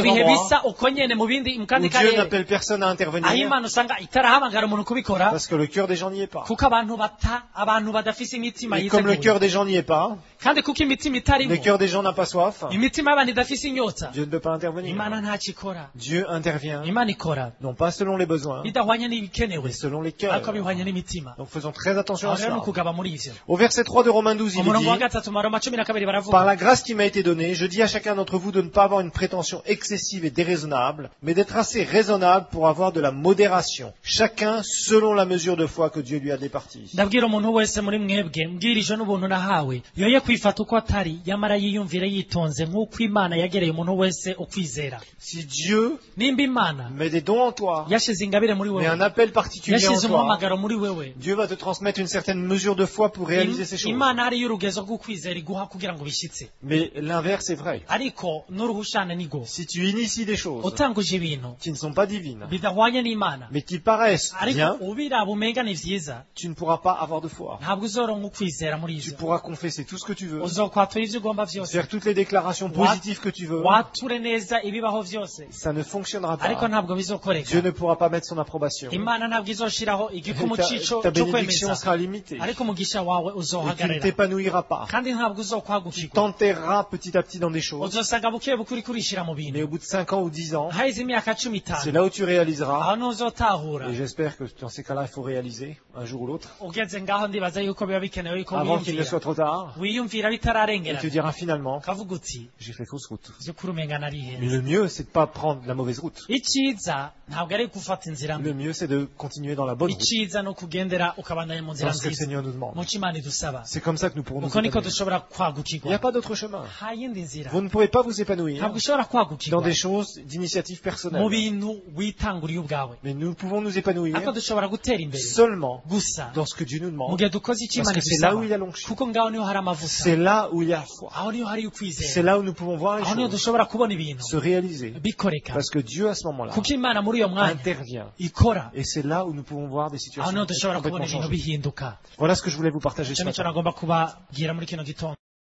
bihe endroits bisa uko nyene mu bindi mu où kandi Dieu karere n'appelle personne à aho intervenir imana usanga itarahamagara umuntu kubikora parce que le cœur des gens n'y est pas. kuko abantu badafise imitima Et comme le yiteguye cœur des gens n'y est pas, kandi kuko imitima itarimo le cœur des gens n'a pas soif, imitima y'abantu idafise inyota Dieu ne peut pas intervenir. imana ntacikora Dieu intervient, imana ikora non pas selon les besoins, bidahwanye n'ibikenewe mais selon les ariko cœurs. bihwanye n'imitima Donc faisons très attention à aho rero ni cela. ukugaba muri ivyo Au verset 3 de Romains 12, il umurongo wa dit: gatatu mu Roma 12 Par baravuga la grâce qui m'a été donnée, je dis à chacun d'entre vous de ne pas avoir une prétention excessive et déraisonnable, mais d'être assez raisonnable pour avoir de la modération. Chacun selon la mesure de foi que Dieu lui a départie. ndabwira umuntu wese muri mwebwe mbwirije n'ubuntu nahawe yoye kwifata uko atari yamara yiyumvire yitonze nk'uko imana yagereye umuntu wese ukwizera Si Dieu nimba imana met des dons en toi, yashize ingabire muri met un wewe appel particulier en yashize toi, umuhamagaro muri wewe Dieu va te transmettre une certaine mesure de foi pour réaliser ces choses. imana hariyo urugezo rw'ukwizera iguha kugira ngo bishyitse Mais l'inverse est vrai. ariko n'uruhushane nigo Si tu inities des choses utanguje ibintu qui ne sont pas divines, bidahwanye n'imana mais qui paraissent ariko bien, ubiraba umenga ni vyiza tu ne pourras pas avoir de foi. ntabwo uzoronka ukwizera muri Tu ivyo pourras confesser tout ce que tu veux, uzokwatura ivyo ugomba vyose faire toutes les déclarations positives que tu veux. wature neza ibibaho vyose Ça ne fonctionnera ariko pas. ntabwo bizokoreka Dieu ne pourra pas mettre son approbation. imana ntabwo izoshiraho igikumu cico Ta cyo bénédiction kwemeza sera limitée. ariko umugisha wawe Et tu ne uzohagarara t'épanouiras pas. kandi ntabwo Tu uzokwagukirwa t'enterreras petit à petit dans des choses. uzosanga buke bukuri kurishira mu Mais bintu au bout de 5 ans ou 10 ans, haheze imyaka 15 c'est là où tu réaliseras. aho ntuzotahura Et j'espère que dans ces cas-là, il faut réaliser un jour ou l'autre, ugeze ngaho ndibaza yuko biba bikenewe yuko avant qu'il ne wiyumvira soit trop tard. wiyumvira Et bitararengera tu diras finalement, ukavuga uti j'ai fait fausse route. by'ukuri umenga Mais narihenze le mieux, c'est de pas prendre la mauvaise route. icyiza ntabwo ari gufata inzira mbi Le mieux, c'est de continuer dans la bonne route. icyiza ni ukugendera ukabandanya mu nzira Dans ce que le nziza Seigneur nous demande. muco imana idusaba C'est comme ça que nous pourrons nous uko niko épanouir. dushobora Il n'y kwagukirwa a pas d'autre chemin. nta yindi nzira Vous ne pouvez pas vous épanouir ntabwo ushobora dans kwagukirwa des choses d'initiative mu personnelle. bintu witanguriye ubwawe Mais nous pouvons nous épanouir ariko dushobora gutera imbere seulement gusa dans ce que Dieu nous mu demande. gihe dukoze icyo Parce imana que c'est là où idusaba il y a l'onction. kuko ngaho niho hari amavuta C'est là où il y a la foi. aho niho hari C'est ukwizera là où nous pouvons voir les aho niho choses dushobora kubona ibintu se réaliser. bikoreka Parce que Dieu, à ce moment-là, kuko imana muri iyo mwanya intervient. ikora Et c'est là où nous pouvons voir des aho situations niho dushobora kubona complètement ibintu changées. bihinduka Voilà ce que je voulais vous partager icyo ce nicyo matin. nagomba kubabwira muri kino gitondo